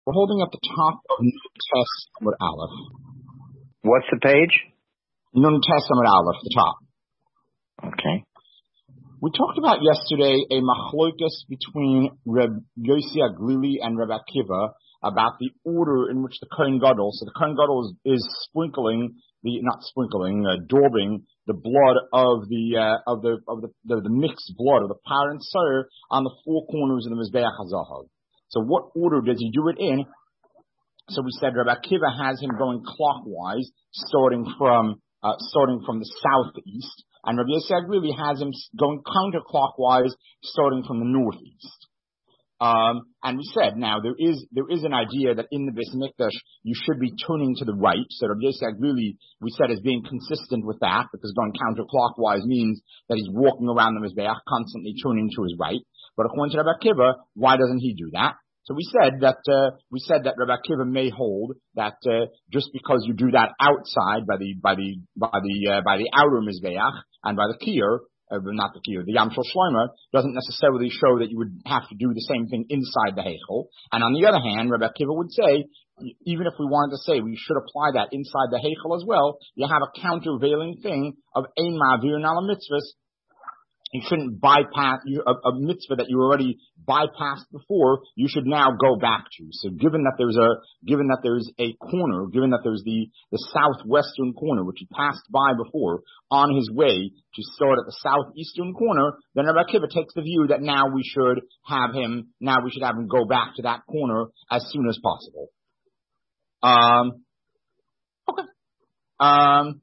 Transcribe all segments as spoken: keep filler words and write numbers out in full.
We're holding up the top of Nun Tes Amud Aleph. What's the page? Nun Tes Amud Aleph, the top. Okay. We talked about yesterday a machlokas between Reb Yossi Aglili and Reb Akiva about the order in which the Kohen Gadol, so the Kohen Gadol is, is sprinkling the, not sprinkling, uh, daubing the blood of the, uh, of the, of the, the, the mixed blood of the par and sir on the four corners of the Mizbeach HaZahav. So what order does he do it in? So we said Reb Akiva has him going clockwise, starting from, uh, starting from the southeast. And Rabbi Yossi Aglili has him going counterclockwise, starting from the northeast. Um, and we said, now there is there is an idea that in the Beis Mikdash you should be turning to the right. So Rabbi Yossi Aglili, we said, is being consistent with that, because going counterclockwise means that he's walking around the Mizbeach, constantly turning to his right. But according to Rabbi Akiva, why doesn't he do that? So we said that uh, we said that Rabbi Akiva may hold that uh, just because you do that outside by the by the by the uh, by the outer Mizbeach and by the Kiyur, uh, not the Kiyur, the Yam Shel Shlomo, doesn't necessarily show that you would have to do the same thing inside the Heichel. And on the other hand, Rabbi Akiva would say, even if we wanted to say we should apply that inside the Heichel as well, you have a countervailing thing of Ein Ma'avir Nala Mitzvahs. You shouldn't bypass you, a, a mitzvah that you already bypassed before. You should now go back to. So, given that there's a given that there's a corner, given that there's the the southwestern corner which he passed by before on his way to start at the southeastern corner, then Rabbi Akiva takes the view that now we should have him. Now we should have him go back to that corner as soon as possible. Um. Okay. Um.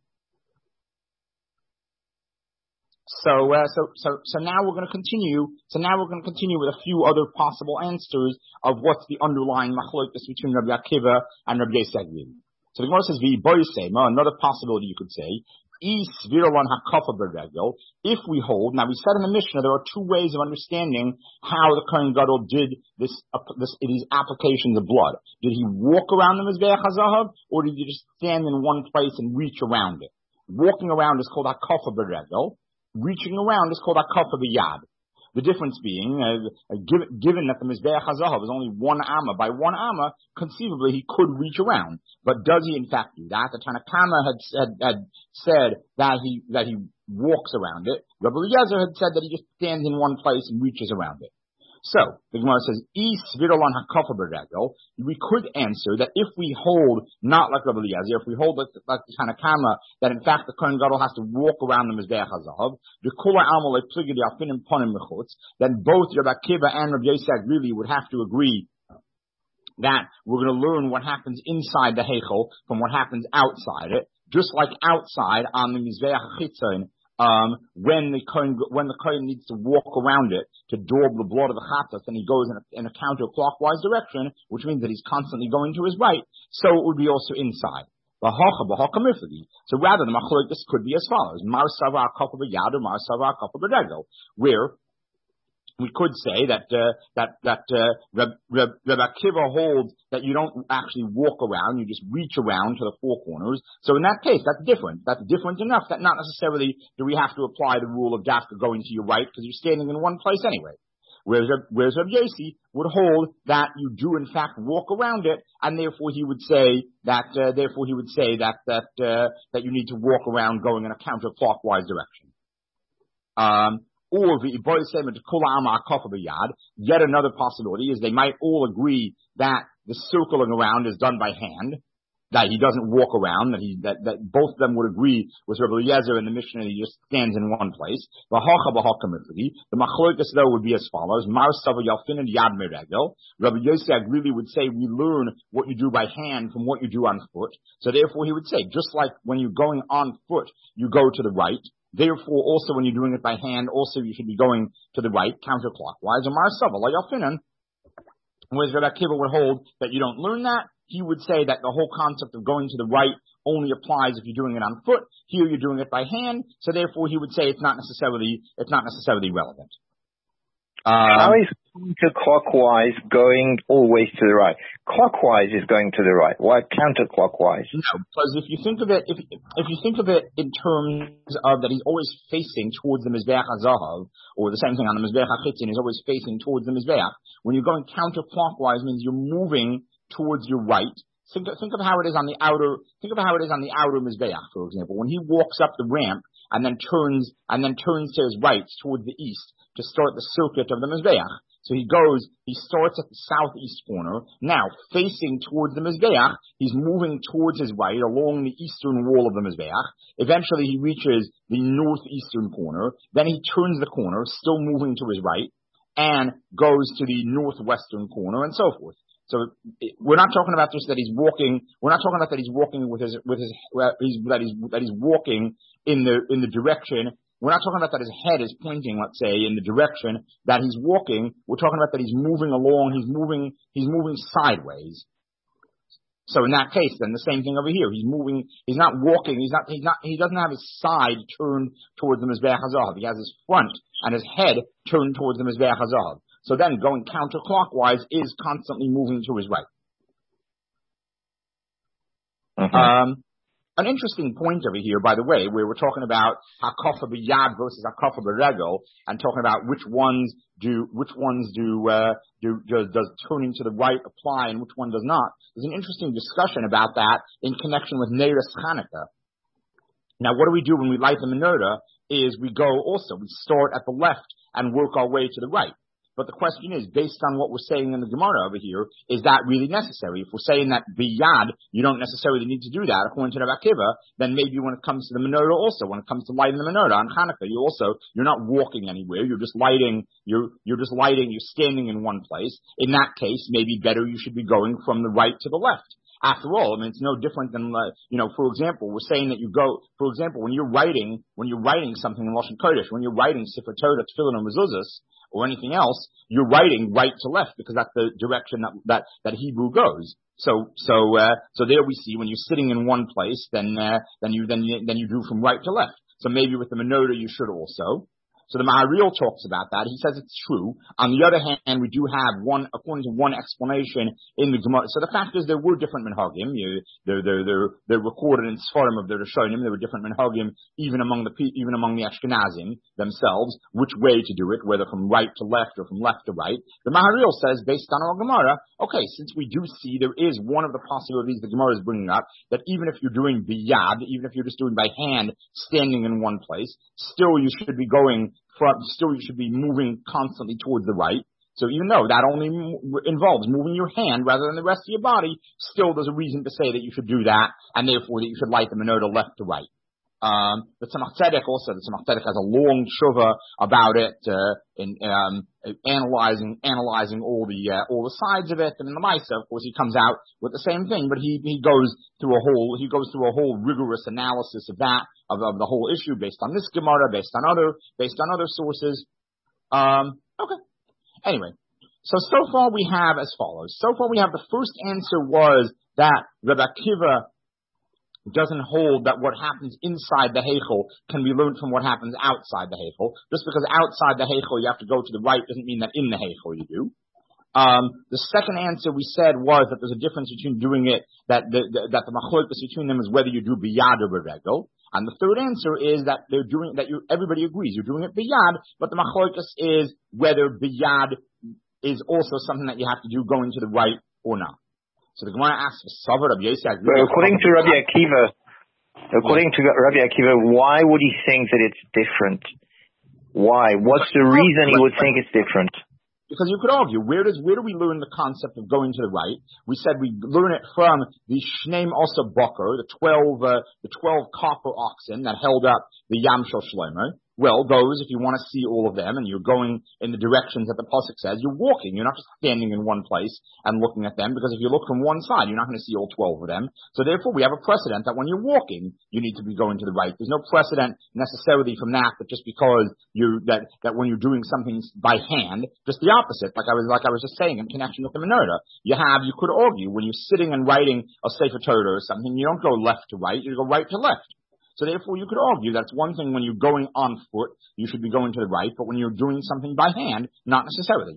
So, uh, so, so, so now we're going to continue. So now we're going to continue with a few other possible answers of what's the underlying machlokas between Rabbi Akiva and Rabbi Yossi Aglili. So the Gemara says, "V'boisema," another possibility you could say, "Is viralon hakafa beregel." If we hold, now we said in the Mishnah there are two ways of understanding how the Kohen Gadol did this, uh, this these applications of blood. Did he walk around the Mizbeach HaZahav, or did he just stand in one place and reach around it? Walking around is called hakafa beregel. Reaching around is called hakafa b'yad. The difference being, uh, given, given that the Mizbeach HaZahav is only one amma, by one amma, conceivably he could reach around. But does he in fact do that? The Tanna Kama had, had, had said that he that he walks around it. Rabbi Eliezer had said that he just stands in one place and reaches around it. So, the Gemara says, "Is viralon hakafa beregel." We could answer that if we hold, not like Rabbi Eliezer, if we hold like, like the Tanna Kama, that in fact the Kohen Gadol has to walk around the Mizbeach HaZahav, then both Rabbi Akiva and Rabbi Yossi Aglili would have to agree that we're going to learn what happens inside the Heichel from what happens outside it, just like outside on the Mizbeach HaChitzon. Um, when the Kohen, when the Kohen needs to walk around it to daub the blood of the chatas, and he goes in a, in a counterclockwise direction, which means that he's constantly going to his right, so it would be also inside. So rather, the machlokas could be as follows: Mar Sava Hakafa b'yad or Mar Sava Hakafa b'regel, where we could say that uh, that that uh, Reb, Reb, Reb Akiva holds that you don't actually walk around, you just reach around to the four corners. So in that case, that's different. That's different enough that not necessarily do we have to apply the rule of dafka going to your right, because you're standing in one place anyway. Whereas, whereas Reb Yossi would hold that you do in fact walk around it, and therefore he would say that uh, therefore he would say that that uh, that you need to walk around going in a counterclockwise direction. Um. Or yet another possibility is they might all agree that the circling around is done by hand, that he doesn't walk around, that he that, that both of them would agree with Rabbi Eliezer in the Mishnah, he just stands in one place. The machlokas though would be as follows: Mar Sava Yalfin and Yad Meregel. Rabbi Yossi Aglili would say we learn what you do by hand from what you do on foot. So therefore he would say, just like when you're going on foot, you go to the right. Therefore, also when you're doing it by hand, also you should be going to the right, counterclockwise. Whereas Rabbi Akiva would hold that you don't learn that. He would say that the whole concept of going to the right only applies if you're doing it on foot. Here you're doing it by hand, so therefore he would say it's not necessarily it's not necessarily relevant. Um, How is counterclockwise going always to the right? Clockwise is going to the right. Why counterclockwise? No, because if you think of it, if if you think of it in terms of that, he's always facing towards the Mizbeach HaZahav, or the same thing on the Mizbeach HaChitzon, he's always facing towards the Mizbeach. When you're going counterclockwise, means you're moving towards your right. Think of, think of how it is on the outer, think of how it is on the outer Mizbeach, for example. When he walks up the ramp and then turns, and then turns to his right towards the east to start the circuit of the Mizbeach. So he goes, he starts at the southeast corner. Now, facing towards the Mizbeach, he's moving towards his right along the eastern wall of the Mizbeach. Eventually he reaches the northeastern corner. Then he turns the corner, still moving to his right, and goes to the northwestern corner and so forth. So we're not talking about just that he's walking. We're not talking about that he's walking with his with his uh, he's, that he's that he's walking in the in the direction. We're not talking about that his head is pointing, let's say, in the direction that he's walking. We're talking about that he's moving along. He's moving. He's moving sideways. So in that case, then the same thing over here. He's moving. He's not walking. He's not. He's not. He doesn't have his side turned towards the Mizbeach HaZahav. He has his front and his head turned towards the Mizbeach HaZahav. So then going counterclockwise is constantly moving to his right. Uh-huh. Um, an interesting point over here, by the way, where we're talking about hakafa b'yad versus hakafa b'regel, and talking about which ones do, which ones do, uh, do, does, does turning to the right apply and which one does not. There's an interesting discussion about that in connection with Neiros Chanukah. Now, what do we do when we light the menorah? Is we go also, we start at the left and work our way to the right. But the question is, based on what we're saying in the Gemara over here, is that really necessary? If we're saying that biyad, you don't necessarily need to do that, according to Rabbi Akiva, then maybe when it comes to the menorah also, when it comes to lighting the menorah on Hanukkah, you also, you're not walking anywhere, you're just lighting, you're, you're just lighting, you're standing in one place. In that case, maybe better you should be going from the right to the left. After all, I mean, it's no different than, uh, you know, for example, we're saying that you go, for example, when you're writing, when you're writing something in Lashon Kodesh, when you're writing Sefer Torah, Tefillin, or Mezuzahs, or anything else, you're writing right to left because that's the direction that, that, that Hebrew goes. So, so, uh, so there we see when you're sitting in one place, then, uh, then you, then you, then you do from right to left. So maybe with the menorah you should also. So the Maharil talks about that. He says it's true. On the other hand, we do have one, according to one explanation in the Gemara. So the fact is there were different minhagim. You, they're, they're, they're, they're recorded in Sfarim of the Rishonim. There were different minhagim even among the, even among the Ashkenazim themselves, which way to do it, whether from right to left or from left to right. The Maharil says, based on our Gemara, okay, since we do see there is one of the possibilities the Gemara is bringing up, that even if you're doing biyad, even if you're just doing by hand, standing in one place, still you should be going From, still you should be moving constantly towards the right. So even though that only m- involves moving your hand rather than the rest of your body, still there's a reason to say that you should do that, and therefore that you should light the menorah left to right. Um, the Tzemach Tzedek also, the Tzemach Tzedek has a long tshuva about it, uh, in, um, analyzing, analyzing all the, uh, all the sides of it. And in the Maisa, of course, he comes out with the same thing, but he, he goes through a whole, he goes through a whole rigorous analysis of that, of, of the whole issue based on this Gemara, based on other, based on other sources. Um, okay. Anyway. So, so far we have as follows. So far we have the first answer was that Rabbi Akiva doesn't hold that what happens inside the Heichel can be learned from what happens outside the Heichel. Just because outside the Heichel you have to go to the right doesn't mean that in the Heichel you do. Um, the second answer we said was that there's a difference between doing it, that the, the that the machlokes between them is whether you do biyad or beregel. And the third answer is that they're doing, that you, everybody agrees you're doing it biyad, but the machlokes is whether biyad is also something that you have to do going to the right or not. So the Gemara asks, according to Rabbi Akiva, according to Rabbi Akiva, why would he think that it's different? Why? What's the reason he would think it's different? Because you could argue, where does where do we learn the concept of going to the right? We said we learn it from the Shneim Osa Boker, the twelve uh, the twelve copper oxen that held up the Yam Shel Shlomo. Well, those, if you want to see all of them and you're going in the directions that the Pasuk says, you're walking. You're not just standing in one place and looking at them, because if you look from one side, you're not going to see all twelve of them. So therefore, we have a precedent that when you're walking, you need to be going to the right. There's no precedent necessarily from that, but just because you, that, that when you're doing something by hand, just the opposite, like I was, like I was just saying in connection with the menorah, you have, you could argue when you're sitting and writing a Sefer Torah or something, you don't go left to right, you go right to left. So therefore, you could argue that's one thing when you're going on foot, you should be going to the right, but when you're doing something by hand, not necessarily.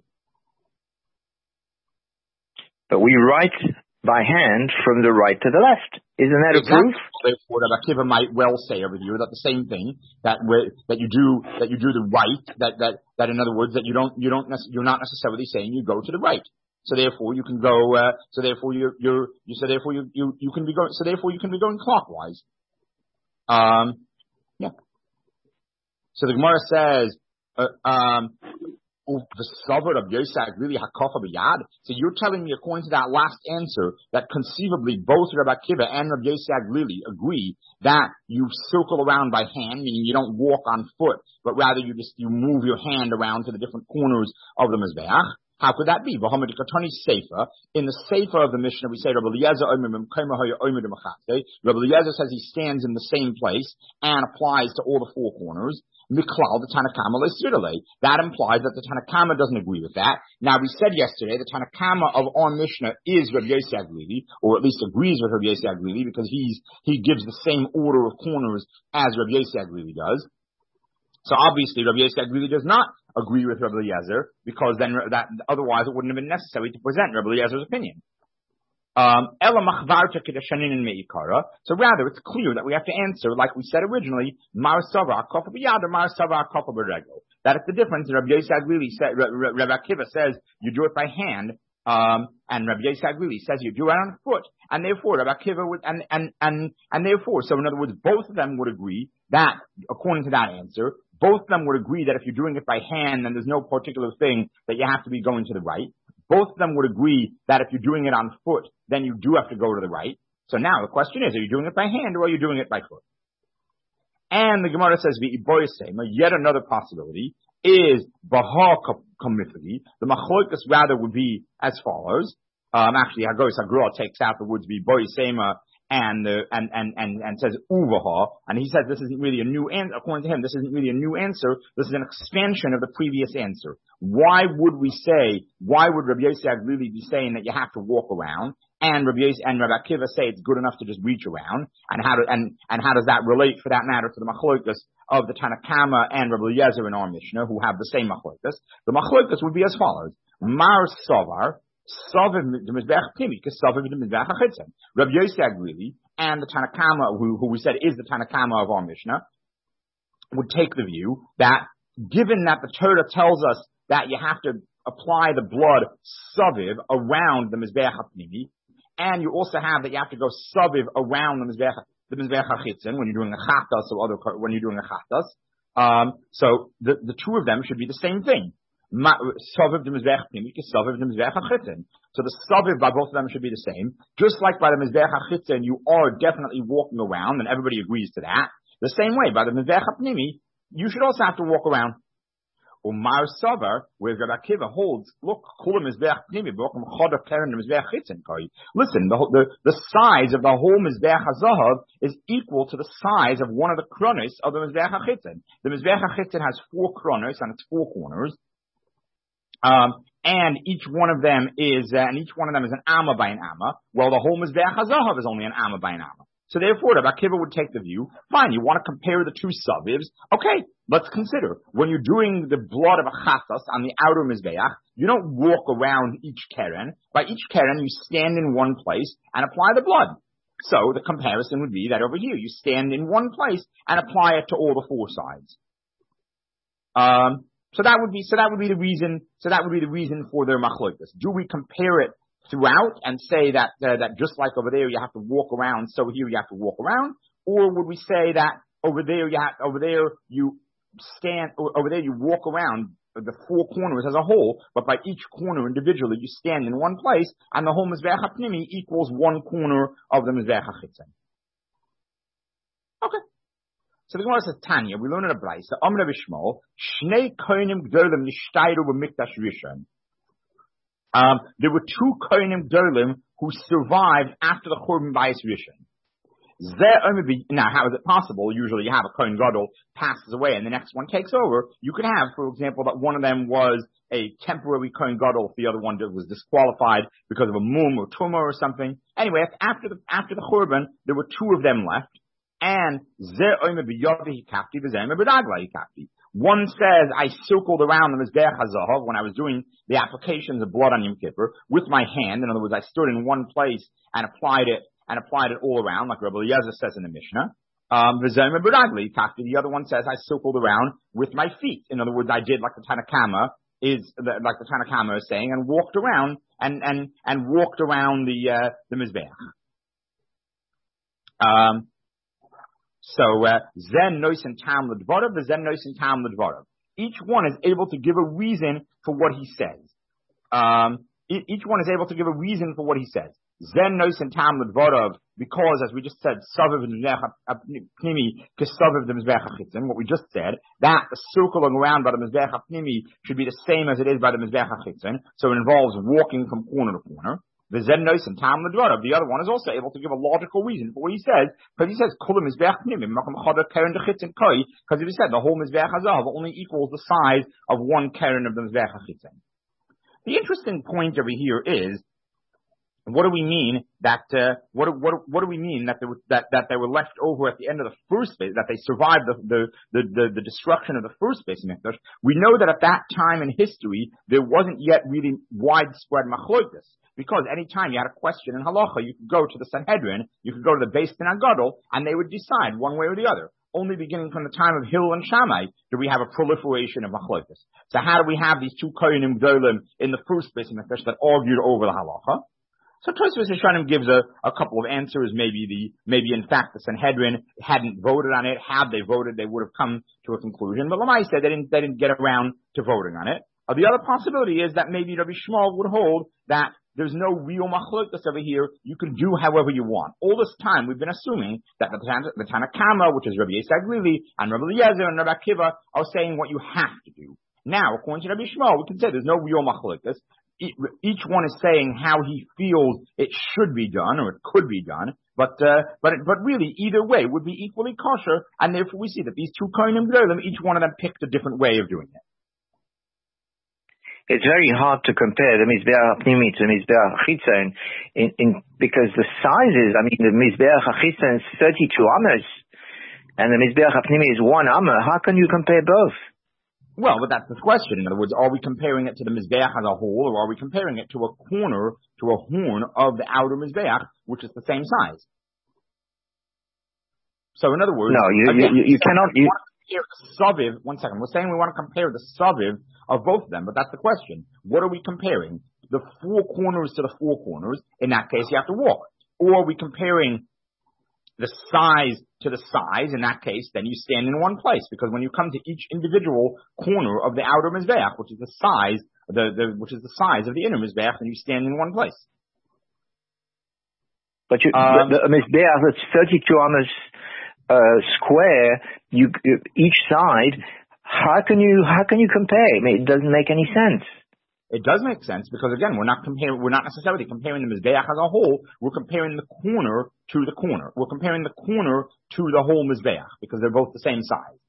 But we write by hand from the right to the left. Isn't that exactly. a proof? Therefore, Rabbi Akiva might well say over here that the same thing, that that you do that you do the right, that that that in other words that you don't you don't you're not necessarily saying you go to the right. So therefore you can go, uh, so therefore you're, you're, you, so therefore you, you, you can be going, so therefore you can be going clockwise. Um, yeah. So the Gemara says, uh, um, the Savar of Yosef really hakafa b'yad. So you're telling me, according to that last answer, that conceivably both Rabbi Akiva and Rabbi Yosef really agree that you circle around by hand, meaning you don't walk on foot, but rather you just you move your hand around to the different corners of the mizbeach. How could that be? In the Sefer of the Mishnah, we say Rabbi Eliezer Rabbi Eliezer says he stands in the same place and applies to all the four corners. Miklal, the Tanakama Leisirale. That implies that the Tanakama doesn't agree with that. Now, we said yesterday the Tanakama of our Mishnah is Rabbi Yosef Aglili, or at least agrees with Rabbi Yosef Aglili, because he's, he gives the same order of corners as Rabbi Yosef Aglili does. So obviously Rabbi Yosef Aglili does not agree with Rabbi Eliezer, because then that, otherwise it wouldn't have been necessary to present Rabbi Eliezer's opinion. Um, so rather, it's clear that we have to answer, like we said originally, Mar Savra Kofa B'yad or Mar Savra Kofa B'regel. That is the difference. Rabbi Yosef Aglili said, Rabbi Akiva says you do it by hand, um, and Rabbi Yosef Aglili says you do it on foot. And therefore, Rabbi Akiva would, and, and, and, and therefore, so in other words, both of them would agree that, according to that answer, both of them would agree that if you're doing it by hand, then there's no particular thing that you have to be going to the right. Both of them would agree that if you're doing it on foot, then you do have to go to the right. So now the question is, are you doing it by hand or are you doing it by foot? And the Gemara says, yet another possibility is Baha Kamifli. The Machlokas rather would be as follows. Um, actually, Hagos Hagra takes out the words be Boisema and, uh, and, and, and, and says Uvaha. And he says this isn't really a new answer. According to him, this isn't really a new answer. This is an expansion of the previous answer. Why would we say, why would Rabbi Yosef really be saying that you have to walk around? And Rabbi Yosef and Rabbi Akiva say it's good enough to just reach around. And how do, and, and how does that relate for that matter to the Machlokas of the Tanakama and Rabbi Eliezer in our Mishnah, who have the same Machlokas? The Machlokas would be as follows. Mar Savar, Rabbi Yosef really, and the Tanakama, who, who we said is the Tanakama of our Mishnah, would take the view that given that the Torah tells us that you have to apply the blood saviv around the Mizbeach HaPnimi, and you also have that you have to go saviv around the Mizbeach, the Mizbeach HaChitzon when you're doing a chatas or other, when you're doing a chatas. Um, so the, the two of them should be the same thing. Saviv the Mizbeach HaPnimi, saviv the Mizbeach HaChitzon. So the saviv by both of them should be the same. Just like by the Mizbeach HaChitzon, you are definitely walking around, and everybody agrees to that. The same way, by the Mizbeach HaPnimi, you should also have to walk around. Umar Savar, where Rabbi Akiva holds, look, listen, the, the, the size of the whole Mizbeach HaZahav is equal to the size of one of the kronos of the Mizbeach HaChitzon. The Mizbeach HaChitzon has four kronos on its four corners. Um, and each one of them is, uh, and each one of them is an amma by an amma. Well, the whole Mizbeach HaZahav is only an amma by an amma. So therefore, Rabbi Akiva would take the view, fine, you want to compare the two savivs, okay, let's consider, when you're doing the blood of a chatas on the outer Mizbeach, you don't walk around each keren. By each keren, you stand in one place and apply the blood. So the comparison would be that over here, you stand in one place and apply it to all the four sides. Um, so that would be, so that would be the reason, so that would be the reason for their machlokas. Do we compare it throughout and say that uh, that just like over there you have to walk around, so here you have to walk around, or would we say that over there you have, over there you stand, over there you walk around the four corners as a whole, but by each corner individually you stand in one place, and the whole Mizbeach HaPnimi equals one corner of the Mizbeach HaChitzon. Okay. So the Gemara says, Tanya, we learn in a Braisa, Amr Bishmol, Shnei Kohanim Gdolim Nishtayru B'Mikdash Rishon. Um, there were two Kohanim Gdolim who survived after the Churban Bayis Rishon. Now, how is it possible? Usually you have a Kohen Gadol passes away and the next one takes over. You could have, for example, that one of them was a temporary Kohen Gadol, if the other one was disqualified because of a mum or tumor or something. Anyway, after the, after the Churban, there were two of them left. And one says, I circled around the Mizbeach HaZahav when I was doing the applications of blood on Yom Kippur with my hand. In other words, I stood in one place and applied it, and applied it all around, like Rabbi Eliezer says in the Mishnah. Um, the other one says, I circled around with my feet. In other words, I did like the Tanakama, is the, like the Tanna Kamma is saying, and walked around and and and walked around the uh, the mizbeach. Um. So zen noisen tam ledvarav, the zen noisen tam ledvarav. Each one is able to give a reason for what he says. Um. Each one is able to give a reason for what he says. Zen noisen tam ledvarav, because as we just said, saviv mizbeach pnimi kesaviv the mizbeach hachitzon. What we just said, that the circling around by the mizbeach pnimi should be the same as it is by the mizbeach hachitzon. So it involves walking from corner to corner. The zen noisen tam ledvarav. The other one is also able to give a logical reason for what he says, because he says kol mizbeach pnimi makom chada keren dechitzon koi. Because he said the whole mizbeach hazav only equals the size of one keren of the mizbeach hachitzon. The interesting point over here is, what do we mean that uh, what what what do we mean that they were that, that they were left over at the end of the first base, that they survived the the the, the, the destruction of the first base mikdash? We know that at that time in history there wasn't yet really widespread machlokas, because any time you had a question in halacha, you could go to the Sanhedrin, you could go to the Beis Din HaGadol, and they would decide one way or the other. Only beginning from the time of Hillel and Shammai do we have a proliferation of machlokas. So how do we have these two kohenim gdolim in the first base mikdash that argued over the halacha? So Tosfos Rishonim gives a, a couple of answers. Maybe the maybe in fact the Sanhedrin hadn't voted on it. Had they voted, they would have come to a conclusion. But Lamai said they didn't they didn't get around to voting on it. Uh, the other possibility is that maybe Rabbi Shmuel would hold that there's no real machlokas over here. You can do however you want. All this time we've been assuming that the, the Tanna Kamma, which is Rabbi Yisrael Glili, and Rabbi Eliezer and Rabbi Akiva, are saying what you have to do. Now, according to Rabbi Shmuel, we can say there's no real machlokas. Each one is saying how he feels it should be done or it could be done, but uh, but but really either way would be equally kosher, and therefore we see that these two kohenim gedolim, each one of them picked a different way of doing it. It's very hard to compare the mizbeach pnimi to the mizbeach hachitzon, in, in because the sizes. I mean, the mizbeach hachitzon is thirty-two amos, and the mizbeach pnimi is one amma. How can you compare both? Well, but that's the question. In other words, are we comparing it to the Mizbeach as a whole, or are we comparing it to a corner, to a horn of the outer Mizbeach, which is the same size? So in other words... No, you, again, you, you, you cannot... You... Saviv, one second, we're saying we want to compare the Saviv of both of them, but that's the question. What are we comparing? The four corners to the four corners. In that case, you have to walk. Or are we comparing the size to the size? In that case, then you stand in one place, because when you come to each individual corner of the outer mizbeach, which is the size, the, the which is the size of the inner mizbeach, then you stand in one place. But you, um, the, the mizbeach that's thirty-two amos uh, square, you, you each side. How can you how can you compare? I mean, it doesn't make any sense. It does make sense, because again, we're not comparing, we're not necessarily comparing the Mizbeach as a whole, we're comparing the corner to the corner. We're comparing the corner to the whole Mizbeach, because they're both the same size.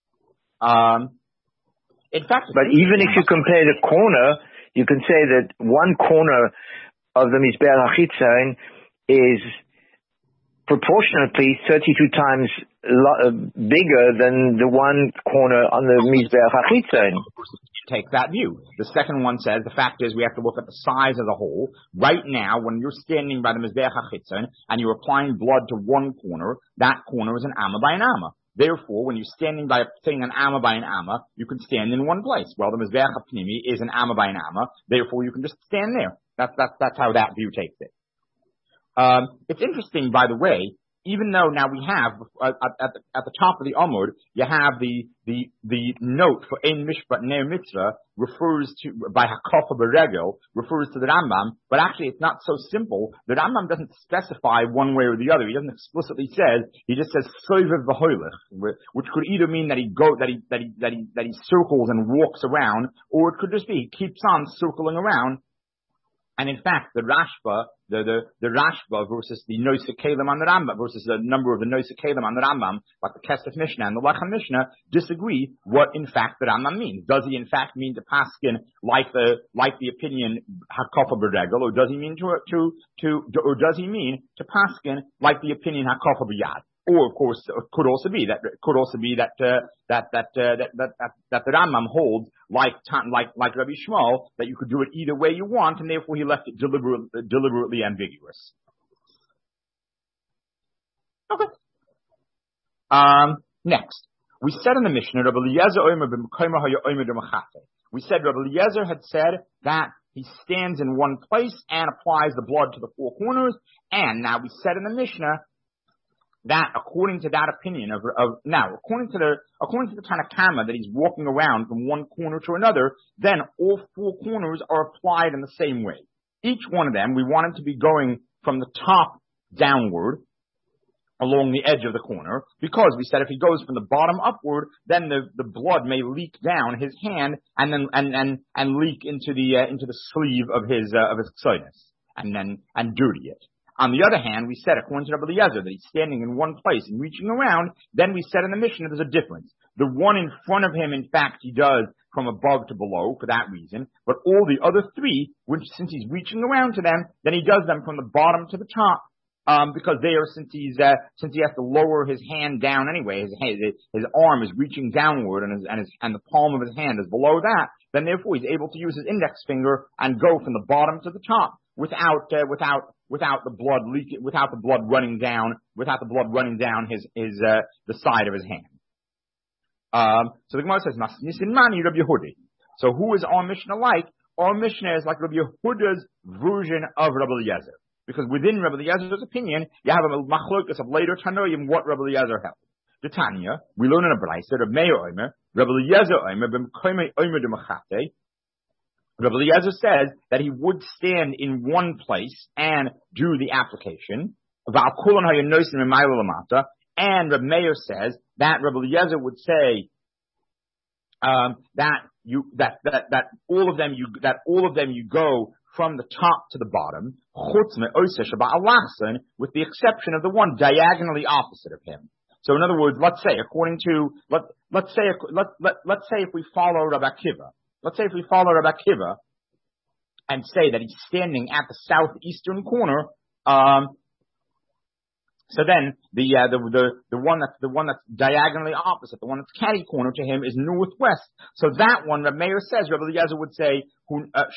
Um, in fact, but even if you compare the corner, you can say that one corner of the Mizbeach hachitzon is proportionately thirty-two times lo- bigger than the one corner on the Mizbeach hachitzon. Take that view. The second one says the fact is we have to look at the size of the whole. Right now, when you're standing by the Mizbeach hachitzon and you're applying blood to one corner, that corner is an amma by an amma. Therefore, when you're standing by saying an amma by an amma, you can stand in one place. Well, the Mizbeach hapnimi is an amma by an amma. Therefore, you can just stand there. That's that's that's how that view takes it. Um, it's interesting, by the way. Even though now we have uh, at, the, at the top of the Amud, you have the the the note for Ein Mishpat Ner Mitzvah refers to by Hakofa Beregel refers to the Rambam, but actually it's not so simple. The Rambam doesn't specify one way or the other. He doesn't explicitly say. He just says Soivev V'Hoilech, which could either mean that he go that he that he that he that he circles and walks around, or it could just be he keeps on circling around. And in fact, the Rashba, the, the, the Rashba versus the Nosei Kalim on the Rambam, versus the number of the Nosei Kalim on the Rambam, like the Kesef Mishnah and the Lechem Mishnah, disagree what in fact the Rambam means. Does he in fact mean to paskin like the, like the opinion Hakofa B'Regel, or does he mean to, to, to, or does he mean to paskin like the opinion Hakofa B'Yad? Or of course, it could also be that it could also be that uh, that that, uh, that that that that the Rambam holds like like like Rabbi Shmuel that you could do it either way you want, and therefore he left it deliberately deliberately ambiguous. Okay. Um. Next, we said in the Mishnah, Rabbi Eliezer Omer b'Mekomer haya Omer d'Machate. We said Rabbi Eliezer had said that he stands in one place and applies the blood to the four corners. And now we said in the Mishnah that according to that opinion of, of now, according to the, according to the Tanakama that he's walking around from one corner to another, then all four corners are applied in the same way. Each one of them, we want him to be going from the top downward along the edge of the corner, because we said if he goes from the bottom upward, then the, the blood may leak down his hand and then, and, and, and leak into the, uh, into the sleeve of his, uh, of his sinus and then, and dirty it. On the other hand, we said, according to Rabbi Eliezer, that he's standing in one place and reaching around. Then we said in the Mishnah there's a difference. The one in front of him, in fact, he does from above to below for that reason. But all the other three, which since he's reaching around to them, then he does them from the bottom to the top. Um, because there, since he's, uh, since he has to lower his hand down anyway, his hand, his arm is reaching downward and his, and his, and the palm of his hand is below that, then therefore he's able to use his index finger and go from the bottom to the top without, uh, without, without the blood leaking, without the blood running down, without the blood running down his, his, uh, the side of his hand. Um, so the Gemara says, Masnisin Mani Rabbi Yehudi. So who is our Mishnah like? Our Mishnah is like Rabbi Yehuda's version of Rabbi Eliezer. Because within Rabbi Eliezer's opinion, you have a machlokas of later Tanoim, what Rabbi Eliezer held. The Tanya, we learn in a Braisa, Rabbi Meir Omer, Rabbi Eliezer Omer, b'mkoimei Omer de Machate. Rabbi Eliezer says that he would stand in one place and do the application. And Rabbi Meir says that Rabbi Eliezer would say um, that you that, that that all of them you that all of them you go from the top to the bottom, with the exception of the one diagonally opposite of him. So in other words, let's say according to let let's say let let let's say if we follow Rabbi Akiva, let's say if we follow Rabbi Akiva and say that he's standing at the southeastern corner. Um, So then the, uh, the, the, the one that's, the one that's diagonally opposite, the one that's catty corner to him is northwest. So that one, Rabbi Meir says, Rabbi Eliezer would say, who, uh,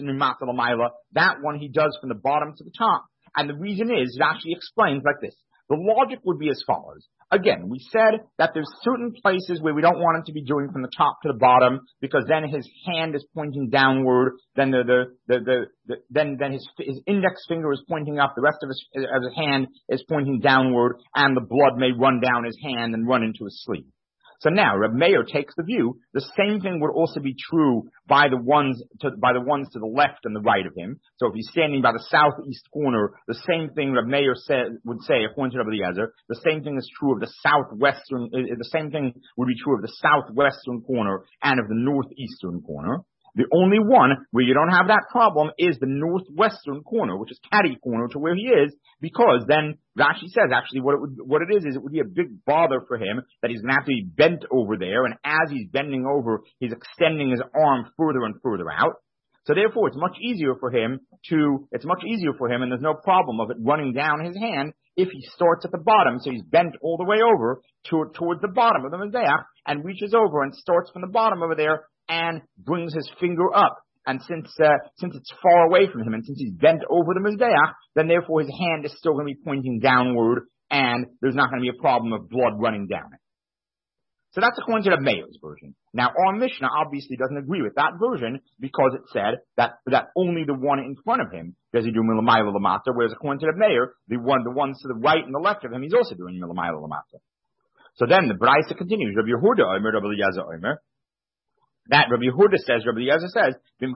that one he does from the bottom to the top. And the reason is, it actually explains like this. The logic would be as follows. Again, we said that there's certain places where we don't want him to be doing from the top to the bottom, because then his hand is pointing downward, then the, the, the, the, the then, then his, his index finger is pointing up, the rest of his, of his hand is pointing downward, and the blood may run down his hand and run into his sleeve. So now, Reb Meir takes the view, the same thing would also be true by the ones to, by the ones to the left and the right of him. So if he's standing by the southeast corner, the same thing Reb Meir said, would say, according to Reb Eliezer, the same thing is true of the southwestern, uh, the same thing would be true of the southwestern corner and of the northeastern corner. The only one where you don't have that problem is the northwestern corner, which is catty corner to where he is, because then Rashi says actually what it would, what it is is it would be a big bother for him that he's going to have to be bent over there, and as he's bending over, he's extending his arm further and further out. So therefore, it's much easier for him to, it's much easier for him, and there's no problem of it running down his hand if he starts at the bottom, so he's bent all the way over to, towards the bottom of the Mizbeach, and reaches over and starts from the bottom over there, and brings his finger up. And since, uh, since it's far away from him, and since he's bent over the Mizbeach, then therefore his hand is still going to be pointing downward, and there's not going to be a problem of blood running down it. So that's according to the Meir's version. Now, our Mishnah obviously doesn't agree with that version, because it said that, that only the one in front of him does he do Milamayla Lamata, whereas according to the Meir, the one, the ones to the right and the left of him, he's also doing Milamayla Lamata. So then the Braisa continues, Rabbi Yehuda Omer, Rabbi Eliezer Omer, that Rabbi Yehuda says, Rabbi Eliezer says,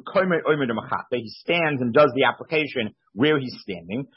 he stands and does the application where he's standing,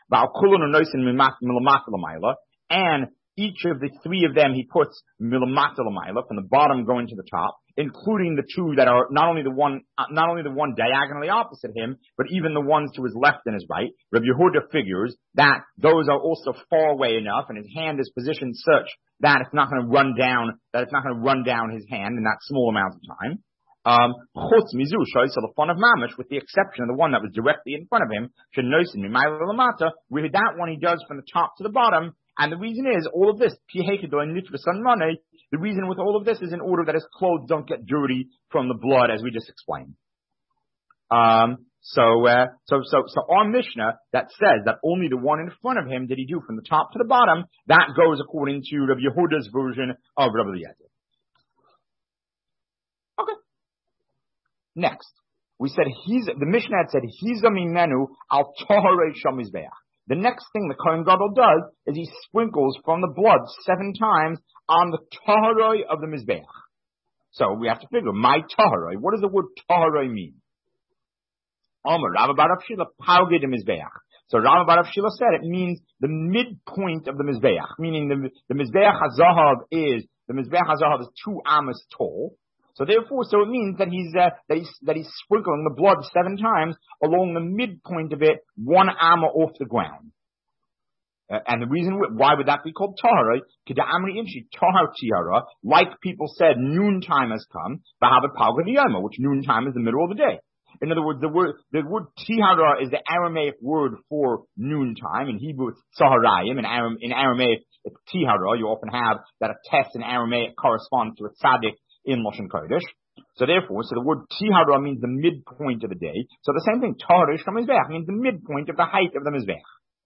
and each of the three of them he puts milamata l'mayla, from the bottom going to the top, including the two that are not only the one, not only the one diagonally opposite him, but even the ones to his left and his right. Rabbi Yehuda figures that those are also far away enough, and his hand is positioned such that it's not going to run down, that it's not going to run down his hand in that small amount of time. Um, Chutz mizu shoy, so the fun of mamish, with the exception of the one that was directly in front of him, shenosin mimayla lamata, where that one he does from the top to the bottom. And the reason is, all of this, the reason with all of this is in order that his clothes don't get dirty from the blood, as we just explained. Um, so, uh, so, so, so our Mishnah that says that only the one in front of him did he do from the top to the bottom, that goes according to Rabbi Yehuda's version of Rabbi Eliezer. Okay. Next, we said he's, the Mishnah had said, Hiza mimenu al toharei shamizbeach. The next thing the Kohen Gadol does is he sprinkles from the blood seven times on the toharei of the Mizbeach. So we have to figure, my toharei, what does the word toharei mean? Omer, Rav bar Rav Shila, pauged Mizbeach. So Rav bar Rav Shila said it means the midpoint of the Mizbeach, meaning the, the Mizbeach HaZahav is, the Mizbeach HaZahav is two amas tall. So therefore, so it means that he's, uh, that he's, that he's sprinkling the blood seven times along the midpoint of it, one amma off the ground. Uh, and the reason, why would that be called tahara? Kida amri inchi, tahar tihara, like people said, noontime has come, b'havat palga diyama, which noontime is the middle of the day. In other words, the word, the word tihara is the Aramaic word for noontime. In Hebrew, it's saharayim. In, Aram, in Aramaic, it's tihara. You often have that a test in Aramaic corresponds to a tzaddik in Lashon Kodesh. So therefore, so the word tihara means the midpoint of the day. So the same thing, tahara sham mizbeach means the midpoint of the height of the mizbeach.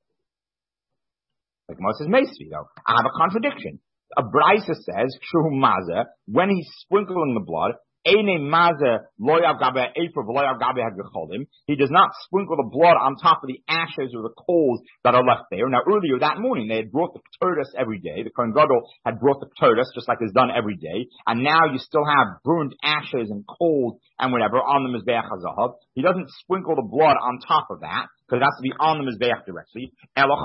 Like Moses Meisvi, though, I have a contradiction. A Brisa says, Shuhu Maza, when he's sprinkling the blood, Eine Maza loyav gabe efer v'loyav gabe hagecholim. He does not sprinkle the blood on top of the ashes or the coals that are left there. Now earlier that morning they had brought the Ketores every day. The Kohen Gadol had brought the Ketores just like is done every day. And now you still have burnt ashes and coals and whatever on the Mizbeach HaZahav. He doesn't sprinkle the blood on top of that, because it has to be on the Mizbeach directly.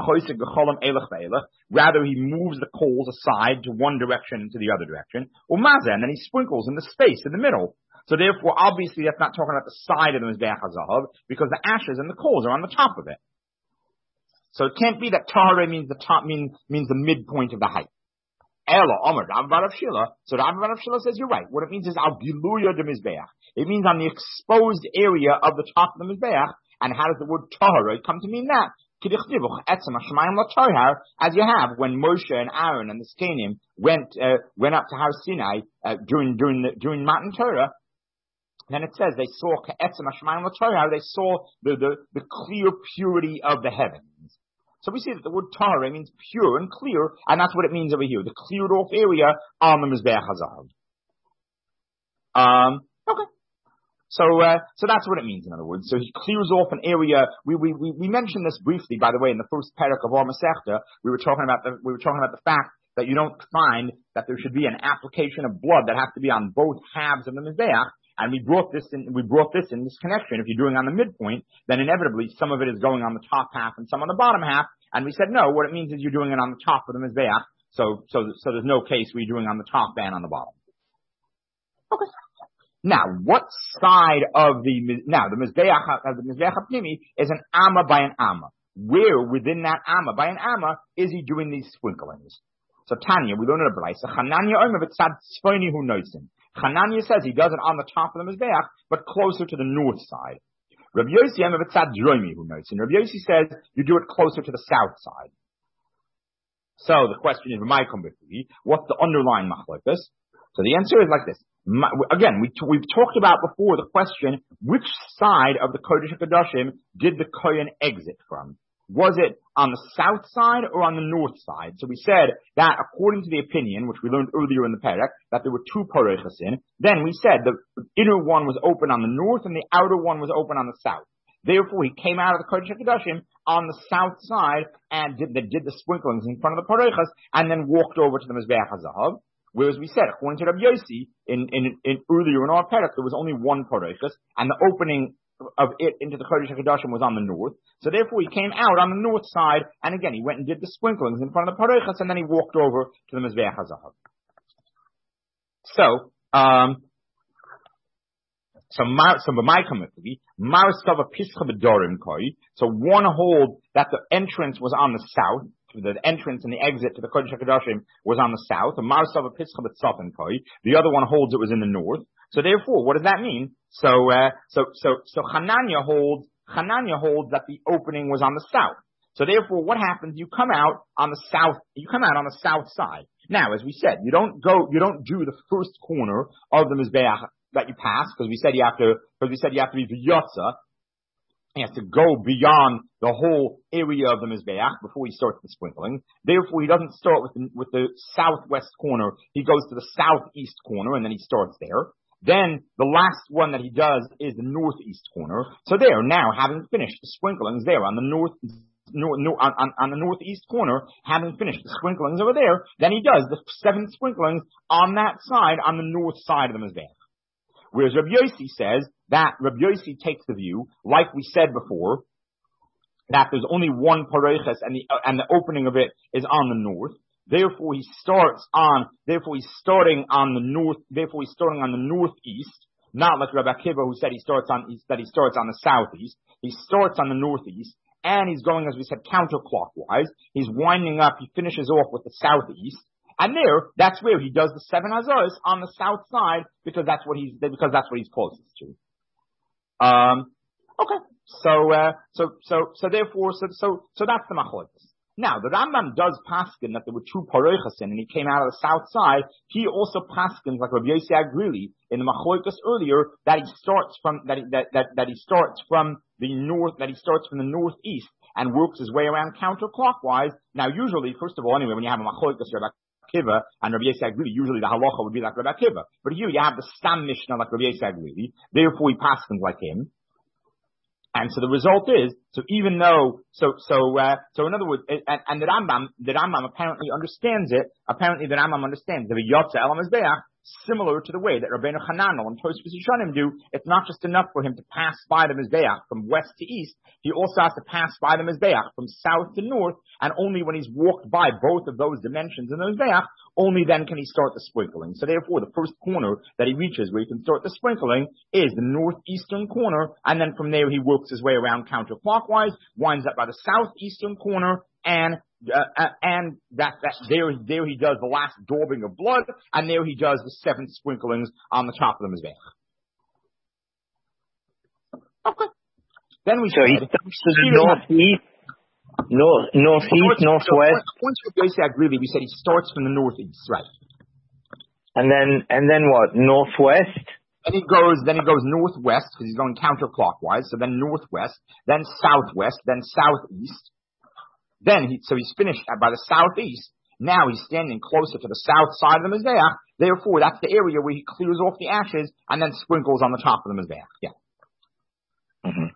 Rather, he moves the coals aside to one direction and to the other direction. Umaza, and then he sprinkles in the space in the middle. So therefore, obviously, that's not talking about the side of the Mizbeach HaZahav, because the ashes and the coals are on the top of it. So it can't be that Tahare means the top, means, means the midpoint of the height. Ela, Omer, Rav bar Rav Shila. So Rav bar Rav Shila says, you're right. What it means is al giluya de Mizbeach. It means on the exposed area of the top of the Mizbeach. And how does the word Tahara come to mean that? As you have when Moshe and Aaron and the Skenim went uh, went up to Har Sinai uh, during during the, during Matan Torah. Then it says they saw they saw the, the the clear purity of the heavens. So we see that the word Tahara means pure and clear, and that's what it means over here, the cleared off area on the Mizbeach HaZahav. Um, okay. So, uh, so that's what it means, in other words. So he clears off an area. We, we, we, we mentioned this briefly, by the way, in the first parak of our Masechta. We were talking about the, we were talking about the fact that you don't find that there should be an application of blood that has to be on both halves of the Mizbeach. And we brought this in, we brought this in this connection. If you're doing on the midpoint, then inevitably some of it is going on the top half and some on the bottom half. And we said, no, what it means is you're doing it on the top of the Mizbeach. So, so, so there's no case where you're doing on the top and on the bottom. Okay. Now, what side of the, now, the Mizbeach, uh, the Mizbeach HaPnimi is an Amma by an Amma. Where within that Amma by an Amma is he doing these sprinklings? So Tanya, we learn in a Brisa, Chananya Omer v'tzad tzfoni hu noisim. Chananya says he does it on the top of the Mizbeach, but closer to the north side. Rabbi Yossi Omer v'tzad droimi hu noisim. Rabbi Yossi says you do it closer to the south side. So the question is, what's the underlying machlokes? So the answer is like this. Again, we t- we've talked about before the question, which side of the Kodesh HaKadoshim did the Kohen exit from? Was it on the south side or on the north side? So we said that according to the opinion, which we learned earlier in the parak, that there were two parechas in, then we said the inner one was open on the north and the outer one was open on the south. Therefore, he came out of the Kodesh HaKadoshim on the south side and did the, did the sprinklings in front of the parechas and then walked over to the Mizbeach HaZahav. Whereas we said, according to Rabbi Yossi, in, in, in earlier in our parak, there was only one parechas, and the opening of it into the Kodesh HaKadoshim was on the north. So therefore, he came out on the north side, and again, he went and did the sprinklings in front of the parechas, and then he walked over to the Mizbeach HaZahav. So, um, so so my committee, Maristava Pischa B'Dorim Koi. So one hold that the entrance was on the south. The entrance and the exit to the Kodesh HaKadoshim was on the south. The other one holds it was in the north. So therefore, what does that mean? So, uh, so, so, so Hananya holds, Hananya holds that the opening was on the south. So therefore, what happens? You come out on the south, you come out on the south side. Now, as we said, you don't go, you don't do the first corner of the Mizbeach that you pass, because we said you have to, because we said you have to be V'yotza. He has to go beyond the whole area of the Mizbeach before he starts the sprinkling. Therefore, he doesn't start with the, with the southwest corner. He goes to the southeast corner and then he starts there. Then the last one that he does is the northeast corner. So there, now having finished the sprinklings there on the north, no, no, on, on, on the northeast corner, having finished the sprinklings over there, then he does the seven sprinklings on that side, on the north side of the Mizbeach. Whereas Rabbi Yossi says that Rabbi Yossi takes the view, like we said before, that there's only one paroiches and the uh, and the opening of it is on the north. Therefore, he starts on. Therefore, he's starting on the north. Therefore, he's starting on the northeast. Not like Rabbi Akiva, who said he starts on that he starts on the southeast. He starts on the northeast, and he's going, as we said, counterclockwise. He's winding up. He finishes off with the southeast, and there, that's where he does the seven hazaros on the south side because that's what he's because that's what he's closest to. Um. Okay. So, uh, so, so, so therefore, so, so, so that's the machlokes. Now, the Rambam does paskin that there were two paroiches and he came out of the south side. He also paskins like Rabbi Yossi Agrili in the machlokes earlier that he starts from that, he, that that that he starts from the north that he starts from the northeast and works his way around counterclockwise. Now, usually, first of all, anyway, when you have a machlokes Rabbi Akiva and Rabbi Yossi Agrili, usually the halacha would be like Rabbi Akiva, but here you have the Stam Mishnah like Rabbi Yossi Agrili. Therefore, he paskins like him. And so the result is, so even though, so, so, uh, so in other words, and, and the Rambam, the Rambam apparently understands it, apparently the Rambam understands the Yotze El HaMizbeach, similar to the way that Rabbeinu Hananel and Tosfos Yishanim do. It's not just enough for him to pass by the Mizbeach from west to east, he also has to pass by the Mizbeach from south to north, and only when he's walked by both of those dimensions in the Mizbeach, only then can he start the sprinkling. So therefore, the first corner that he reaches where he can start the sprinkling is the northeastern corner, and then from there he works his way around counterclockwise, winds up by the southeastern corner, and uh, uh, and that, that there there he does the last daubing of blood, and there he does the seven sprinklings on the top of the Mizbeach. Okay. Then we so said, he starts to the northeast, north, northeast, northwest. Once we go to Agrili, we said he starts from the northeast, right? And then and then what? Northwest. And he goes, then he goes northwest because he's going counterclockwise. So then northwest, then southwest, then southeast. Then he, so he's finished by the southeast. Now he's standing closer to the south side of the Mizbeach. Therefore, that's the area where he clears off the ashes and then sprinkles on the top of the Mizbeach. Yeah. Mm-hmm.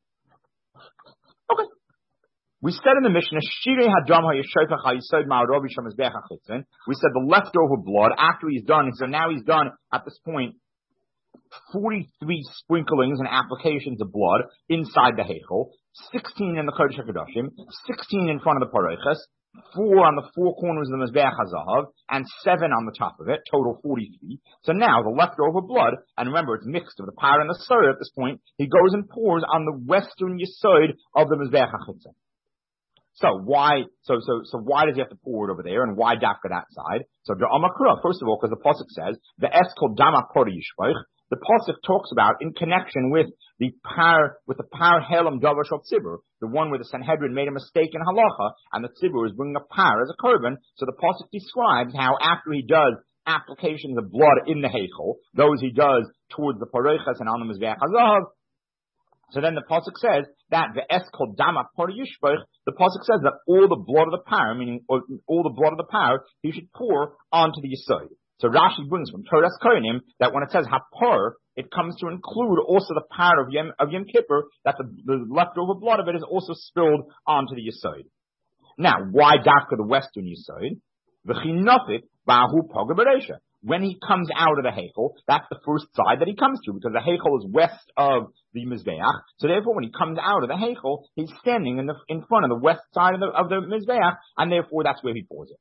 Okay. We said in the Mishnah, Shirei Hadam HaYeshofach HaYisod Ma'arav Yisham Mizbeach HaChitzon. We said the leftover blood after he's done. So now he's done at this point forty-three sprinklings and applications of blood inside the Heichel, sixteen in the Kodesh HaKadoshim, sixteen in front of the Paroiches, four on the four corners of the Mizbeach HaZahav, and seven on the top of it, total forty-three. So now the leftover blood, and remember it's mixed with the power and the soda at this point, he goes and pours on the western Yesod of the Mizbeach HaChitzon. So why, so, so, so why does he have to pour it over there, and why dafka that side? So the Amakra, first of all, because the Pasuk says, the Eskol Dama Kori Yishvach, the Pasuk talks about in connection with the par, with the par Helam Davar Shal Tzibur, the one where the Sanhedrin made a mistake in halacha, and the Tzibur is bringing a par as a korban. So the Pasuk describes how after he does applications of blood in the Heichel, those he does towards the Paroiches and on the Mizbeach HaZahav. So then the Pasuk says that the Eskol Dama Par Yishvach, the Pasuk says that all the blood of the par, meaning all the blood of the par, he should pour onto the Yesod. So Rashi brings from Toras Kohanim that when it says Hapar, it comes to include also the par of Yom, of Yom Kippur, that the, the leftover blood of it is also spilled onto the Yesod. Now, why dafka the western Yesod? V'chinofik ba'hu poga b'reisha. When he comes out of the Heichel, that's the first side that he comes to, because the Heichel is west of the Mizbeach. So therefore, when he comes out of the Heichel, he's standing in the in front of the west side of the, of the Mizbeach, and therefore that's where he pours it.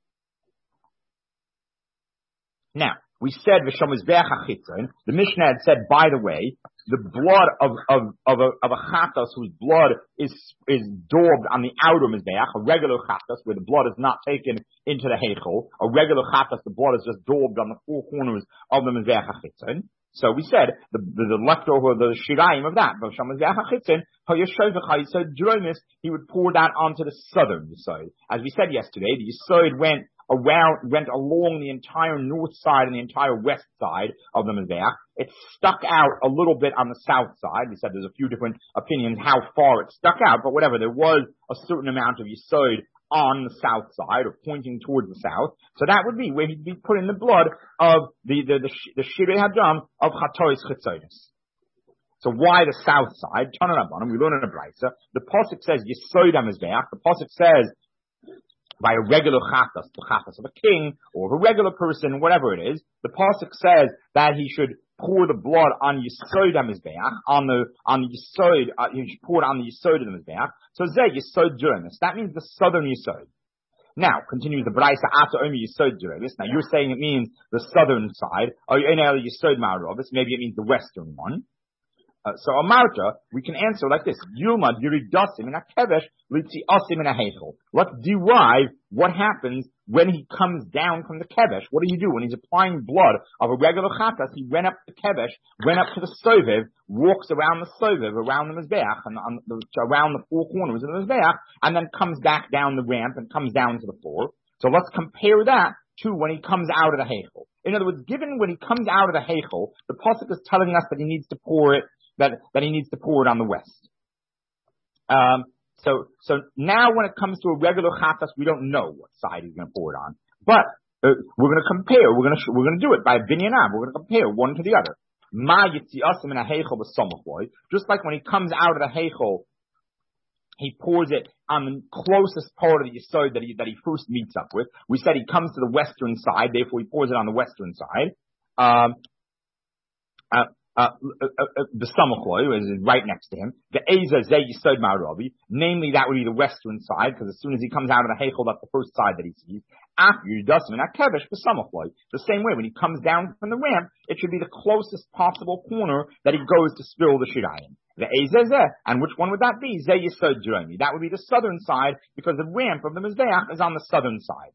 Now, we said V'sham Mizbeach HaChitzon. The Mishnah had said, by the way, the blood of of of a, of a chatos whose blood is is daubed on the outer Mizbeach, a regular chatos where the blood is not taken into the Heichel, a regular chatos, the blood is just daubed on the four corners of the Mizbeach HaChitzon. So we said the, the, the leftover, the shirayim of that, V'sham Mizbeach HaChitzon, HaYeshofach HaYisod Dromis, he would pour that onto the southern Yesod. As we said yesterday, the Yesod went around, went along the entire north side and the entire west side of the Mizbeach. It stuck out a little bit on the south side. We said there's a few different opinions how far it stuck out, but whatever, there was a certain amount of Yesod on the south side or pointing towards the south. So that would be where he'd be putting the blood of the, the, the, the Shirei Hadam of Chatois Chitzonis. So why the south side? We learn in a brayso. The pasuk says Yesod HaMizbeach. The pasuk says by a regular chatas, the chatas of a king or of a regular person, whatever it is. The pasuk says that he should pour the blood on Yesod HaMizbeach, on the on the Yesod. Uh, he should pour it on the Yesod of the Mizbeach. So Zeh Yesod Juremis. That means the southern Yesod. Now, continues the brayso after Omer Yesod Juremis. Now you're saying it means the southern side. Or Yesod Ma'arovis. Maybe it means the western one. Uh, so Amarta, we can answer like this. Yilmad Yiridasim in a kevesh, litzi asim in a heichel. Let's derive what happens when he comes down from the kevesh. What do you do when he's applying blood of a regular chatas? He went up the kevesh, went up to the sovev, walks around the sovev, around the mizbeach, and on the, around the four corners of the mizbeach, and then comes back down the ramp and comes down to the floor. So let's compare that to when he comes out of the heichel. In other words, given when he comes out of the heichel, the pasuk is telling us that he needs to pour it. That, that he needs to pour it on the west. Um, so, so now when it comes to a regular chatas, we don't know what side he's going to pour it on. But, uh, we're going to compare, we're going to, we're going to do it by binyanam, we're going to compare one to the other. Ma yitziasim in a heichel b'samachloy. Just like when he comes out of the heichel, he pours it on the closest part of the yesod that he, that he first meets up with. We said he comes to the western side, therefore he pours it on the western side. Um, uh, Uh, uh, uh, the Samachloy is right next to him. The Eza Zeh Yisod Ma'aravi, namely that would be the western side, because as soon as he comes out of the Heichel, that's the first side that he sees. After Yudasim and Akevesh, the Samachloy. The same way, when he comes down from the ramp, it should be the closest possible corner that he goes to spill the Shirayim. The Eza Zeh, and which one would that be? Zeh Yisod Jeremy. That would be the southern side, because the ramp of the Mizbeach is on the southern side.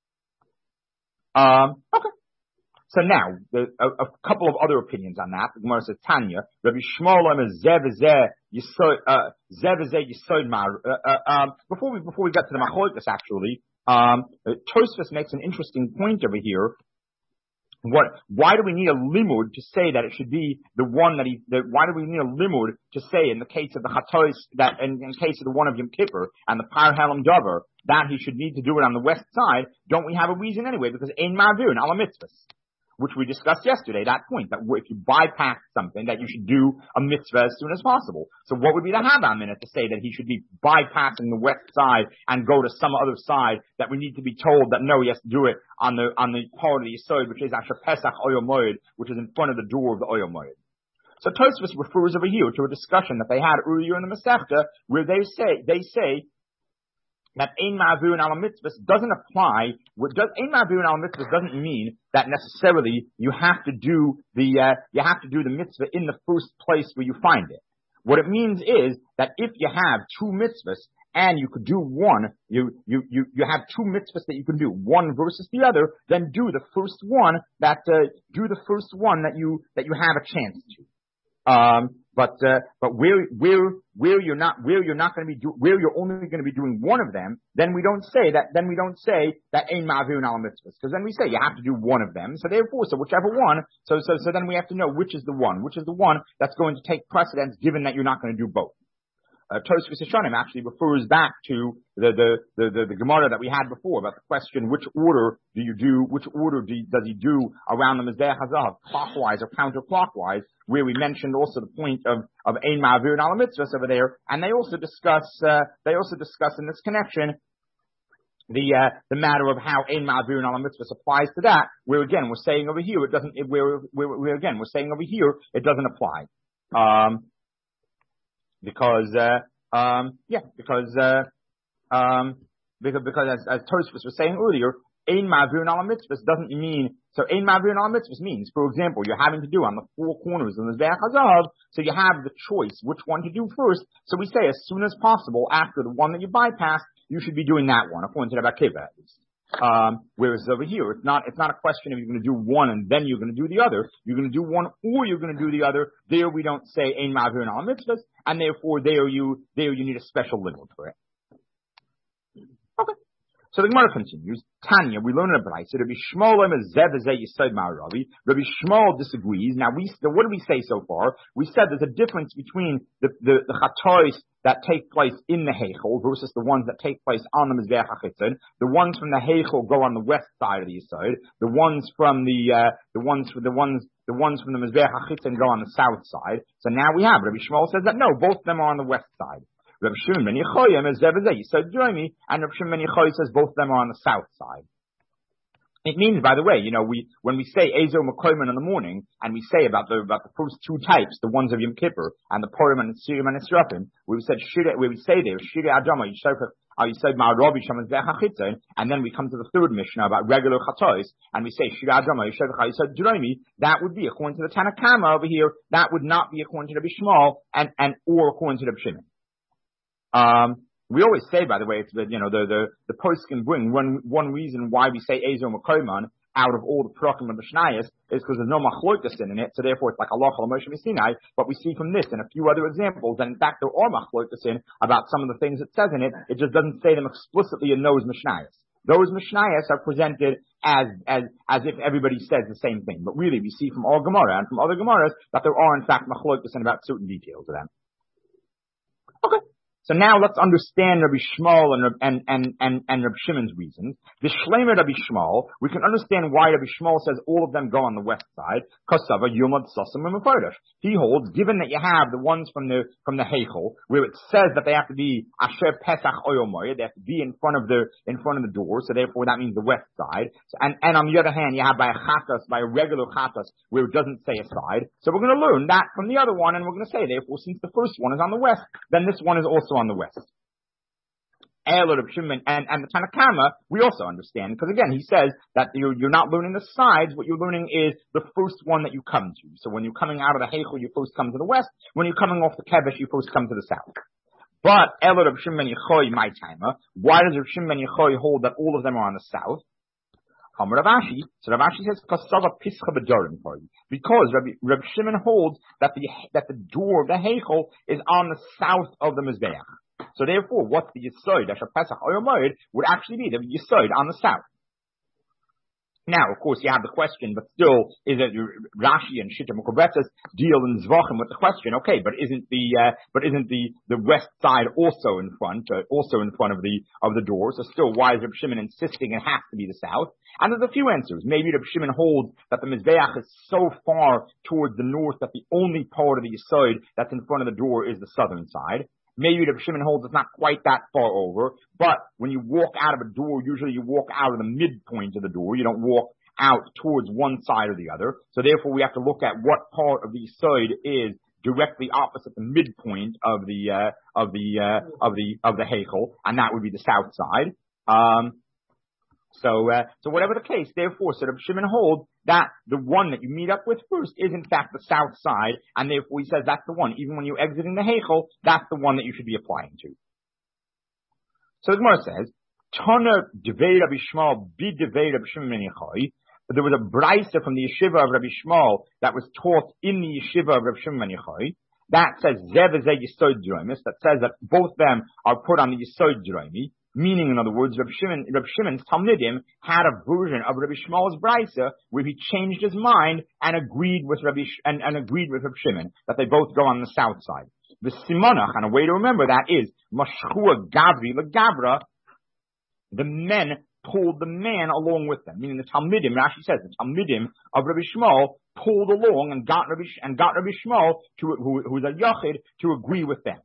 Um, okay. So now, the, a, a couple of other opinions on that. The Gemara says, Tanya, Rabbi Shmuel is Zev Zeh Yisod, uh, Zev Zeh Yisod Mar, uh, uh, um, before we, before we get to the Machlokes actually, um, uh, Tosfos makes an interesting point over here. What, why do we need a limud to say that it should be the one that he, that, why do we need a limud to say in the case of the Chatois, that in, in case of the one of Yom Kippur and the Par Halam Dover, that he should need to do it on the west side? Don't we have a reason anyway? Because Ein Ma'avir and Ala Mitzvahs, which we discussed yesterday, that point, that if you bypass something, that you should do a mitzvah as soon as possible. So what would be the Haba minute to say that he should be bypassing the west side and go to some other side, that we need to be told that no, he has to do it on the, on the part of the Yesod, which is Asher Pesach Oyel Moed, which is in front of the door of the Oyel Moed. So Tosfos refers over here to a discussion that they had earlier in the Masechta, where they say, they say, that Ein Ma'avir and Ala Mitzvahs doesn't apply. What does Ein Ma'avir and Ala Mitzvahs doesn't mean that necessarily you have to do the uh, you have to do the mitzvah in the first place where you find it. What it means is that if you have two mitzvahs and you could do one, you you you you have two mitzvahs that you can do, one versus the other, then do the first one that uh, do the first one that you that you have a chance to. Um, But uh, but where where where you're not where you're not going to be do, where you're only going to be doing one of them, then we don't say that then we don't say that Ein Ma'avir and Ala Mitzvahs, because then we say you have to do one of them. So therefore, so whichever one. So so so then we have to know which is the one, which is the one that's going to take precedence, given that you're not going to do both. Uh, Tosfos Hashanim actually refers back to the the, the the the Gemara that we had before about the question: which order do you do? Which order do, does he do around the Mizbeach Hazav, clockwise or counterclockwise? Where we mentioned also the point of of Ein Ma'avir and Ala Mitzvahs over there, and they also discuss uh, they also discuss in this connection the uh, the matter of how Ein Ma'avir and Ala Mitzvahs applies to that. Where again we're saying over here it doesn't. It, where, where where again we're saying over here it doesn't apply. Um, Because, uh, um, yeah, because, uh, um, because, because as, as Tosfos was saying earlier, Ein Ma'avir and Ala Mitzvahs doesn't mean, so Ein Ma'avir and Ala Mitzvahs means, for example, you're having to do on the four corners of the Mizbeach Hazav, so you have the choice which one to do first. So we say as soon as possible after the one that you bypassed, you should be doing that one, according to the Akiva at least. Um, whereas over here, it's not, it's not a question of you're going to do one and then you're going to do the other. You're going to do one or you're going to do the other. There we don't say Ein Ma'avir and Ala Mitzvahs, and therefore there you, there you need a special limud for it. Okay. So the Gemara continues. Tanya, we learn in a brayso. Rabbi Shmuel is Zev Zeh Yisod Ma'aravi. Rabbi Shmuel disagrees. Now we, what did we say so far? We said there's a difference between the, the, the Chatois that take place in the Heichel versus the ones that take place on the Mizbeach HaChitzon. The ones from the Heichel go on the west side of the Yesod. The ones from the, uh, the ones for the ones, the ones from the Mizbeach HaChitzon go on the south side. So now we have, Rabbi Shmuel says that no, both of them are on the west side. Rabbi Shimon ben Yechoyim is Zebazeh Yesod Joimi, and Rabbi Shimon ben Yechoyim says both of them are on the south side. It means, by the way, you know, we, when we say Ezo Mekoyman in the morning, and we say about the, about the first two types, the ones of Yom Kippur, and the Purim and the Sirim and the Srafim, we said, Shire, where we say there, Shire Adama, you said Ma'arabi Shaman Zechachitzon, and then we come to the third Mishnah about regular Chatois, and we say, Shire Adama, you said Jeromi, that would be according to the Tanakama over here, that would not be according to Rabbi Shmuel, and, and, or according to Rabbi Shimon. Um, We always say, by the way, it's that, you know, the, the, the post can bring one, one reason why we say Ezo Mekoyman out of all the Prakim and Mishnayos is because there's no Machlokas in it, so therefore it's like Allah Chol Moshe Sinai, but we see from this and a few other examples, and in fact there are Machlokas in about some of the things it says in it, it just doesn't say them explicitly in those Mishnayos. Those Mishnayos are presented as, as, as if everybody says the same thing, but really we see from all Gemara and from other Gemaras that there are in fact Machlokas in about certain details of them. Okay. So now let's understand Rabbi Shmuel and, and, and, and, and Rabbi Shimon's reasons. The Shleimer Rabbi Shmuel, we can understand why Rabbi Shmuel says all of them go on the west side. Kasava Yomad Sasam and Mefodash. He holds, given that you have the ones from the, from the Heichel, where it says that they have to be Asher Pesach Oyomoy, they have to be in front of the, in front of the door, so therefore that means the west side. So, and, and on the other hand, you have by a Chatas, by a regular Chatas, where it doesn't say a side. So we're going to learn that from the other one, and we're going to say, therefore, since the first one is on the west, then this one is also on the west. And, and the Tanakama, we also understand, because again, he says that you're, you're not learning the sides, what you're learning is the first one that you come to. So when you're coming out of the Heichel, you first come to the west. When you're coming off the Kevesh, you first come to the south. But, Elo Reb Shimon ben Yechoy, my timer, why does Reb Shimon ben Yechoy hold that all of them are on the south? Rav Ashi, so Rav Ashi says, because Rabbi, Rabbi Shimon holds that the, that the door of the Heichel is on the south of the Mizbeach. So therefore, what's the Yesod? Asher Pesach Oyer Moed would actually be the Yesod on the south. Now, of course, you have the question, but still, is it Rashi and Shita Mukobetzes deal in Zvachim with the question? Okay, but isn't the uh, but isn't the, the west side also in front, uh, also in front of the of the door? So still, why is Reb Shimon insisting it has to be the south? And there's a few answers. Maybe Reb Shimon holds that the Mizbeach is so far towards the north that the only part of the Yesod that's in front of the door is the southern side. Maybe Reb Shimon holds it's not quite that far over, but when you walk out of a door, usually you walk out of the midpoint of the door. You don't walk out towards one side or the other. So therefore, we have to look at what part of the side is directly opposite the midpoint of the uh, of the uh, of the of the Heichel, and that would be the south side. Um, So, uh, so whatever the case, therefore, so Reb Shimon holds that the one that you meet up with first is in fact the south side, and therefore he says that's the one. Even when you're exiting the Heichel, that's the one that you should be applying to. So the Gemara says, Tana devei Rabbi Shmuel bi devei Rabbi Shimon ben Yechoy. There was a brisa from the yeshiva of Rabbi Shmuel that was taught in the yeshiva of Rabbi Shimon ben Yechoy. That says Zev Zeh Yesod Jeromis. That says that both them are put on the Yesod Jeromi. Meaning, in other words, Rabbi Shimon, Rabbi Shimon's Talmidim had a version of Rabbi Shmuel's brisa where he changed his mind and agreed with Rabbi Sh- and, and agreed with Rabbi Shimon that they both go on the south side. The Simonach, and a way to remember that is Mashchua Gavri LeGavra. The men pulled the man along with them, meaning the Talmidim. Rashi says the Talmidim of Rabbi Shmuel pulled along and got Rabbi and got Rabbi Shmuel to who who was a Yachid to agree with them.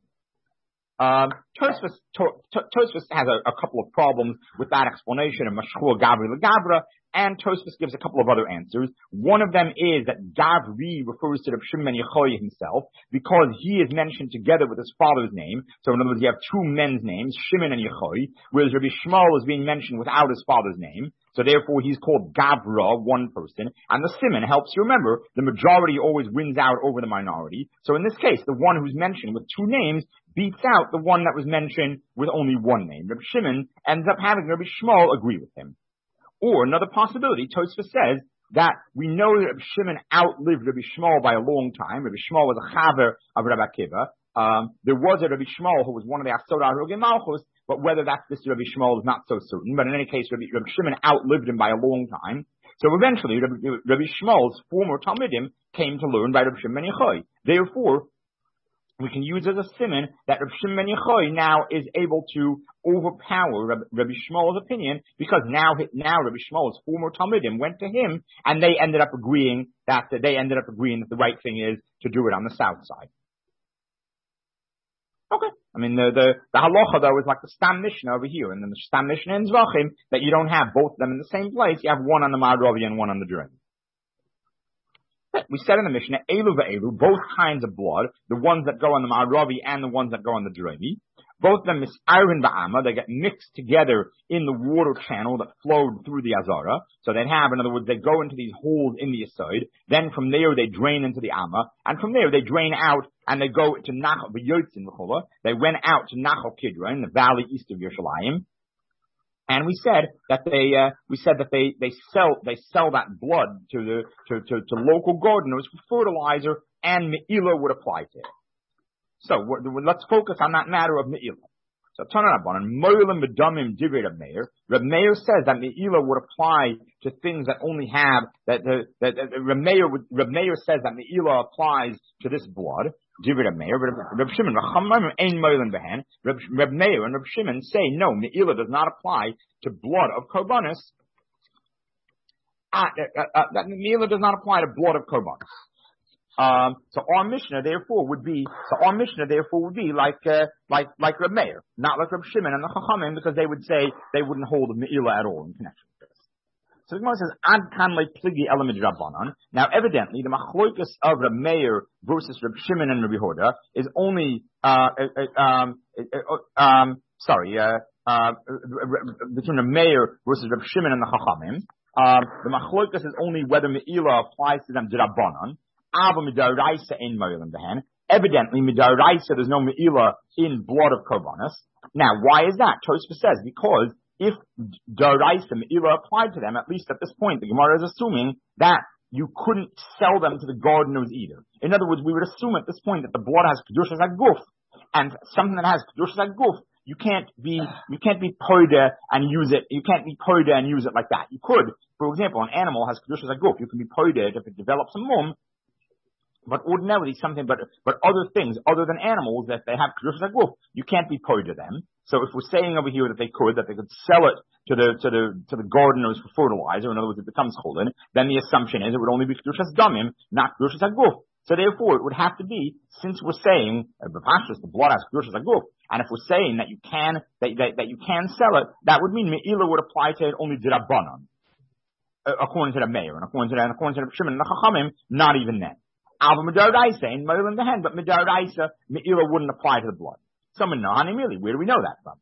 Um, Tosfos, Tosfos has a, a couple of problems with that explanation of Mashchua Gavri LeGavra, and Tosfos gives a couple of other answers. One of them is that Gavri refers to Reb Shimon ben Yechoy himself, because he is mentioned together with his father's name. So in other words, you have two men's names, Shimon and Yechoy, whereas Rabbi Shmuel is being mentioned without his father's name. So therefore he's called Gavra, one person, and the Simon helps you remember the majority always wins out over the minority. So in this case, the one who's mentioned with two names beats out the one that was mentioned with only one name. Rabbi Shimon ends up having Rabbi Shmuel agree with him. Or another possibility, Tosfos says that we know that Rabbi Shimon outlived Rabbi Shmuel by a long time. Rabbi Shmuel was a chaver of Rabbi Akiva. Um, there was a Rabbi Shmuel who was one of the Asodar Rogei Malchus, but whether that's this Rabbi Shmuel is not so certain. But in any case, Rabbi, Rabbi Shimon outlived him by a long time. So eventually, Rabbi, Rabbi Shmuel's former Talmidim came to learn by Rabbi Shimon ben Yechoy. Therefore, we can use as a siman that Reb Shimon ben Yochai now is able to overpower Reb, Rabbi Shmuel's opinion, because now now Rabbi Shmuel's former Talmidim went to him and they ended up agreeing that they ended up agreeing that the right thing is to do it on the south side. Okay, I mean the the, the halacha though is like the Stam Mishnah over here, and then the Stam Mishnah in Zvachim that you don't have both of them in the same place. You have one on the Ma'aravi and one on the Droni. We said in the Mishnah, Elu ve'elu, both kinds of blood, the ones that go on the Ma'aravi and the ones that go on the Droni, both of them is iron ba'ama, they get mixed together in the water channel that flowed through the Azara. So they have, in other words, they go into these holes in the Yesod, then from there they drain into the Amma, and from there they drain out and they go to Nachal, V'yotzin V'chola, they went out to Nachal Kidron, the valley east of Yerushalayim. And we said that they, uh, we said that they, they sell, they sell that blood to the, to, to, to local gardeners for fertilizer, and Me'ilah would apply to it. So, we're, we're, let's focus on that matter of Me'ilah. So, Tanarabanan, Moilim B'damim Divrei Reb Meir. Reb Meir says that Me'ilah would apply to things that only have, that, that, that, that Reb Meir would, Reb Meir says that Me'ilah applies to this blood. Divrei Reb Meir, Reb Shimon, Ein Moilim Behen. Reb Meir and Reb Shimon say, no, Me'ilah does not apply to blood of Korbanos. Uh, uh, uh, that Me'ilah does not apply to blood of Korbanos. Um, so our Mishnah therefore would be, so our Mishnah therefore would be like, uh, like, like Reb Meir, not like Reb Shimon and the Chachamim, because they would say they wouldn't hold of Me'ilah at all in connection with this. So the Gemara says, Ad kan le pligi elamid Rabbanan. Now evidently the machloikus of Reb Meir versus Reb Shimon and Reb Yehuda is only, uh, uh, um, uh, um, sorry, uh, uh, between Reb Meir versus Reb Shimon and the Chachamim. Um, the machloikus is only whether Me'ilah applies to them Rabbanan. Evidently, midaraisa, there's no me'ilah in blood of korbanos. Now, why is that? Tosfos says, because if daraisa me'ilah applied to them, at least at this point, the Gemara is assuming that you couldn't sell them to the gardeners either. In other words, we would assume at this point that the blood has kedushas haguf, and something that has kedushas haguf, you can't be, you can't be poida and use it, you can't be poida and use it like that. You could, for example, an animal has kedushas haguf, you can be poida if it develops a mum. But ordinarily something, but, but other things, other than animals, that they have kedushas haguf, you can't be poida to them. So if we're saying over here that they could, that they could sell it to the, to the, to the gardeners for fertilizer, in other words, it becomes cholin, then the assumption is it would only be kedushas damim, not kedushas haguf. So therefore, it would have to be, since we're saying, uh, the blood has kedushas haguf, and if we're saying that you can, that, that, that you can sell it, that would mean me'ilah would apply to it only d'Rabbanan, uh, according to the Meir, and according to the, and according to the Shimon and the Chachamim, not even then. Alva midaraisa in Moil in the hand, but midaraisa me'ilah wouldn't apply to the blood. Someone know, honey, really, where do we know that from?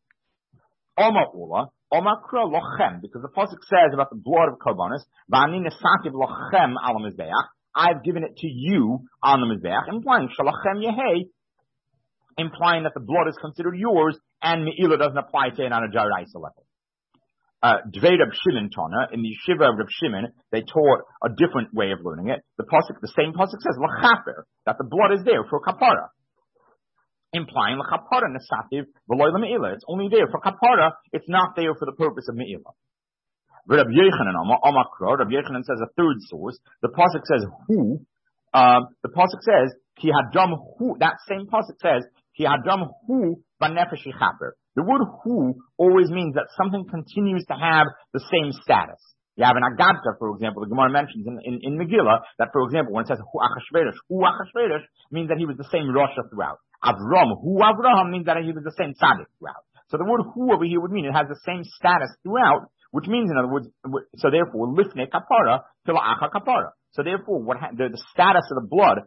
Oma ula, oma kra lochem, because the pasuk says about the blood of korbanos, v'ani nesativ lochem al mizbeach, I've given it to you on the mizbeach, implying shalachem yehei, implying that the blood is considered yours, and me'ilah doesn't apply to it on a daraisa level. Uh, Dvei Reb Shimon Tana, in the Yeshiva of Reb Shimon, they taught a different way of learning it. The pasuk, the same pasuk says, l'chaper, that the blood is there for kapara. Implying l'chapara nesativ v'loy l'me'ilah. It's only there for kapara, it's not there for the purpose of me'ilah. Reb Yechanan Amakro, Reb Yechanan says a third source. The pasuk says who, um, the pasuk says, ki hadam hu, that same pasuk says, ki hadam hu b'nefesh yichaper. The word who always means that something continues to have the same status. You have an agadka, for example, the Gemara mentions in, in, in Megillah, that, for example, when it says hu Achashverosh, hu Achashverosh means that he was the same Rasha throughout. Avram, hu Avraham means that he was the same tzaddik throughout. So the word who over here would mean it has the same status throughout, which means, in other words, so therefore, lifnei kapara, tila'acha kapara. So therefore, what ha- the, the status of the blood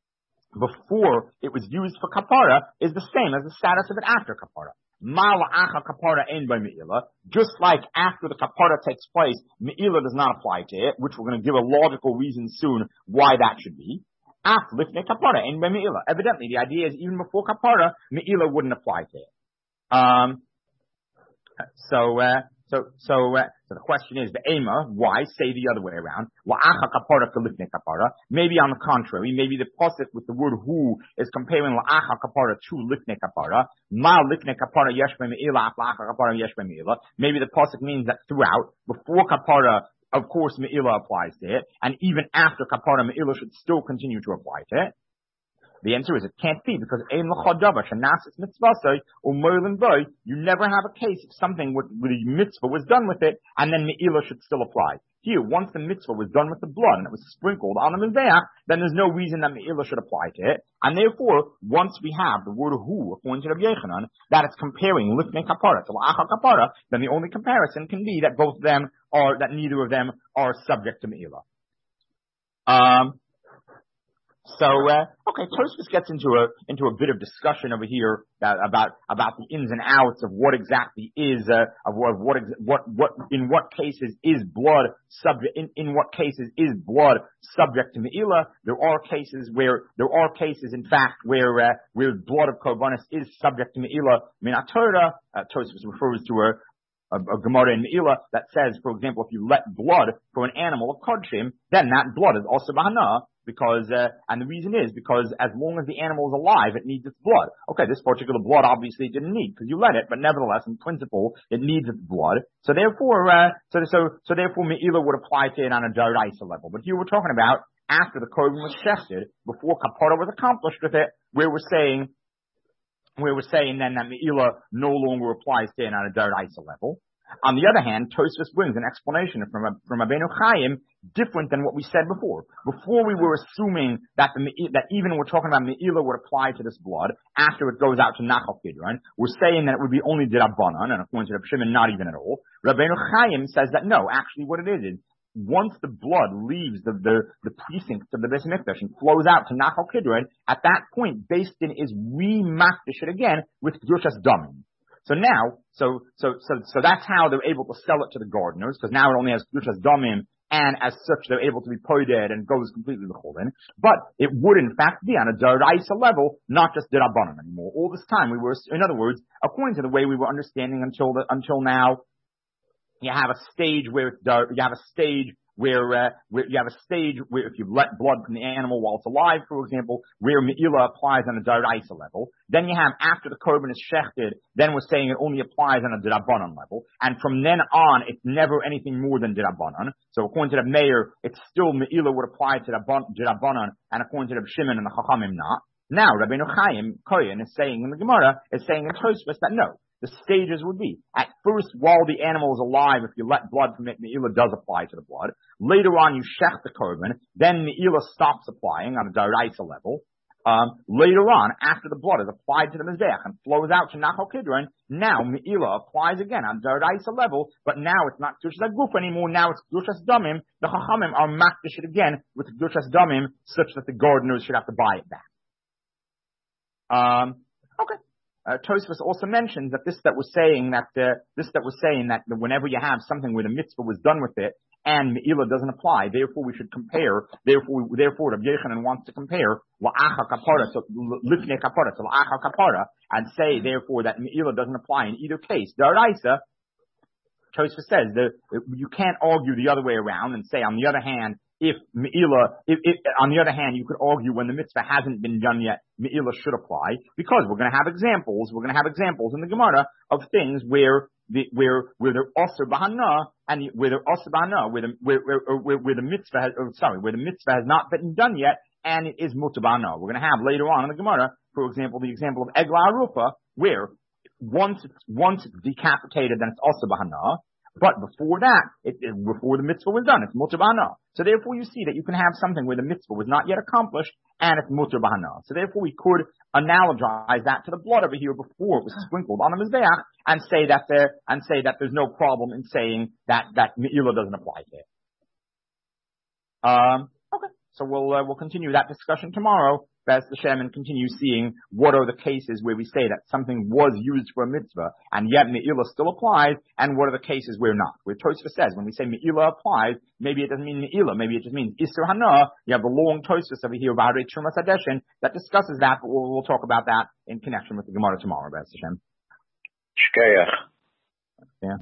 before it was used for kapara is the same as the status of it after kapara. Mala'acha kapara ein by me'ilah. Just like after the kapara takes place, me'ilah does not apply to it, which we're going to give a logical reason soon why that should be. After lifnei kapara ein by me'ilah. Evidently, the idea is even before kapara, me'ilah wouldn't apply to it. Um, so, uh, So, so, uh, so the question is, the Ema, why say the other way around? La'acha kapara to lifnei kapara. Maybe on the contrary, maybe the pasuk with the word who is comparing la'acha kapara to lifnei kapara. Ma lifnei kapara yesh me'ilah, la'acha kapara yesh me'ilah. Maybe the pasuk means that throughout, before kapara, of course, me'ilah applies to it, and even after kapara, me'ilah should still continue to apply to it. The answer is it can't be, because ein l'chodava shenasis mitzvasei u'moilin boy. You never have a case of something with, with the mitzvah was done with it, and then me'ilah should still apply. Here, once the mitzvah was done with the blood and it was sprinkled on the mizbeach, then there's no reason that me'ilah should apply to it. And therefore, once we have the word hu, according to Rabbi Yochanan, that it's comparing lifnei kapara to la'achar kapara, then the only comparison can be that both of them are, that neither of them are subject to me'ilah. Um, So, uh, okay, Tosfos gets into a, into a bit of discussion over here that, about, about the ins and outs of what exactly is, uh, of what, what, what, what, in what cases is blood subject, in, in what cases is blood subject to me'ilah. There are cases where, there are cases, in fact, where, uh, where blood of korbanos is subject to me'ilah. Min HaTorah, uh, Tosfos refers to a, A, a Gemara in Me'ilah that says, for example, if you let blood for an animal of Kodshim, then that blood is also Bahana, because, uh, and the reason is because as long as the animal is alive, it needs its blood. Okay, this particular blood obviously it didn't need, because you let it, but nevertheless, in principle, it needs its blood. So therefore, uh, so, so, so therefore Me'ilah would apply to it on a Daraisa level. But here we're talking about after the korban was shechted, before Kapara was accomplished with it, where we're saying, where we're saying then that Me'ilah no longer applies to it on a Daraisa level. On the other hand, Tosfos brings an explanation from a, from Rabbeinu Chaim different than what we said before. Before we were assuming that the, that even we're talking about Me'ilah would apply to this blood after it goes out to Nachal Kidron. We're saying that it would be only D'Rabbanan, and according to Reb Shimon, not even at all. Rabbeinu Chaim says that no, actually what it is is once the blood leaves the, the, the precincts of the Beis Mikdash and flows out to Nachal Kidron, at that point, Beis Din is re-makdish it again with Kedushas Damim. So now, so, so, so, so that's how they're able to sell it to the gardeners, because now it only has Kedushas Damim, and as such, they're able to be poided and goes completely l'cholin. But it would in fact be on a Daraisa level, not just D'Rabbanan anymore. All this time we were, in other words, according to the way we were understanding until the, until now, you have a stage where it's, you have a stage where, uh, where you have a stage where if you let blood from the animal while it's alive, for example, where Me'ilah applies on a Daraisa level. Then you have after the korban is shechted, then we're saying it only applies on a D'Rabbanan level. And from then on, it's never anything more than D'Rabbanan. So according to the mayor, it's still Me'ilah would apply to D'Rabbanan, and according to the Shimon and the Chachamim not. Now, Rabbeinu Chaim Kohen is saying in the Gemara, is saying in Tosfos that no. The stages would be, at first, while the animal is alive, if you let blood from it, Me'ilah does apply to the blood. Later on, you shech the korban, then Me'ilah stops applying on a Daraisa level. Um, later on, after the blood is applied to the Mizbeach and flows out to Nachal Kidron, now Me'ilah applies again on Daraisa level, but now it's not Kedushas Guf anymore, now it's Kedushas Damim. The Chachamim are makdish it again with Kedushas Damim, such that the gardeners should have to buy it back. Um, okay. Uh, Tosfos also mentions that this that was saying that uh, this that was saying that whenever you have something where the mitzvah was done with it and Me'ilah doesn't apply, therefore we should compare. Therefore, therefore, Rabbi Yochanan wants to compare la'achar kapara to lifnei kapara to la'achar kapara and say therefore that Me'ilah doesn't apply in either case. Daraisa, Tosfos says that you can't argue the other way around and say on the other hand, if Me'ilah, if, if, on the other hand, you could argue when the mitzvah hasn't been done yet, Me'ilah should apply, because we're going to have examples, we're going to have examples in the Gemara of things where the, where, where they're also bahana, and where they're also bahana, where the, where, where, where, where the mitzvah has, or sorry, where the mitzvah has not been done yet, and it is mutar bahana. We're going to have later on in the Gemara, for example, the example of Eglah Arufa, where once it's, once it's decapitated, then it's also bahana. But before that, it, it, before the mitzvah was done, it's mutar bahana. So therefore you see that you can have something where the mitzvah was not yet accomplished and it's mutar bahana. So therefore we could analogize that to the blood over here before it was sprinkled on the mizbeach and say that there, and say that there's no problem in saying that, that Me'ilah doesn't apply to it. Um, okay. So we'll, uh, we'll continue that discussion tomorrow. As the Shem and continue seeing what are the cases where we say that something was used for a mitzvah and yet Me'ilah still applies, and what are the cases where not. Where Tosfos says when we say Me'ilah applies, maybe it doesn't mean Me'ilah, maybe it just means Isser Hana. You have the long Tosfos over here about Trumas Hadeshin that discusses that, but we'll, we'll talk about that in connection with the Gemara tomorrow. As the Shem. Shkeach.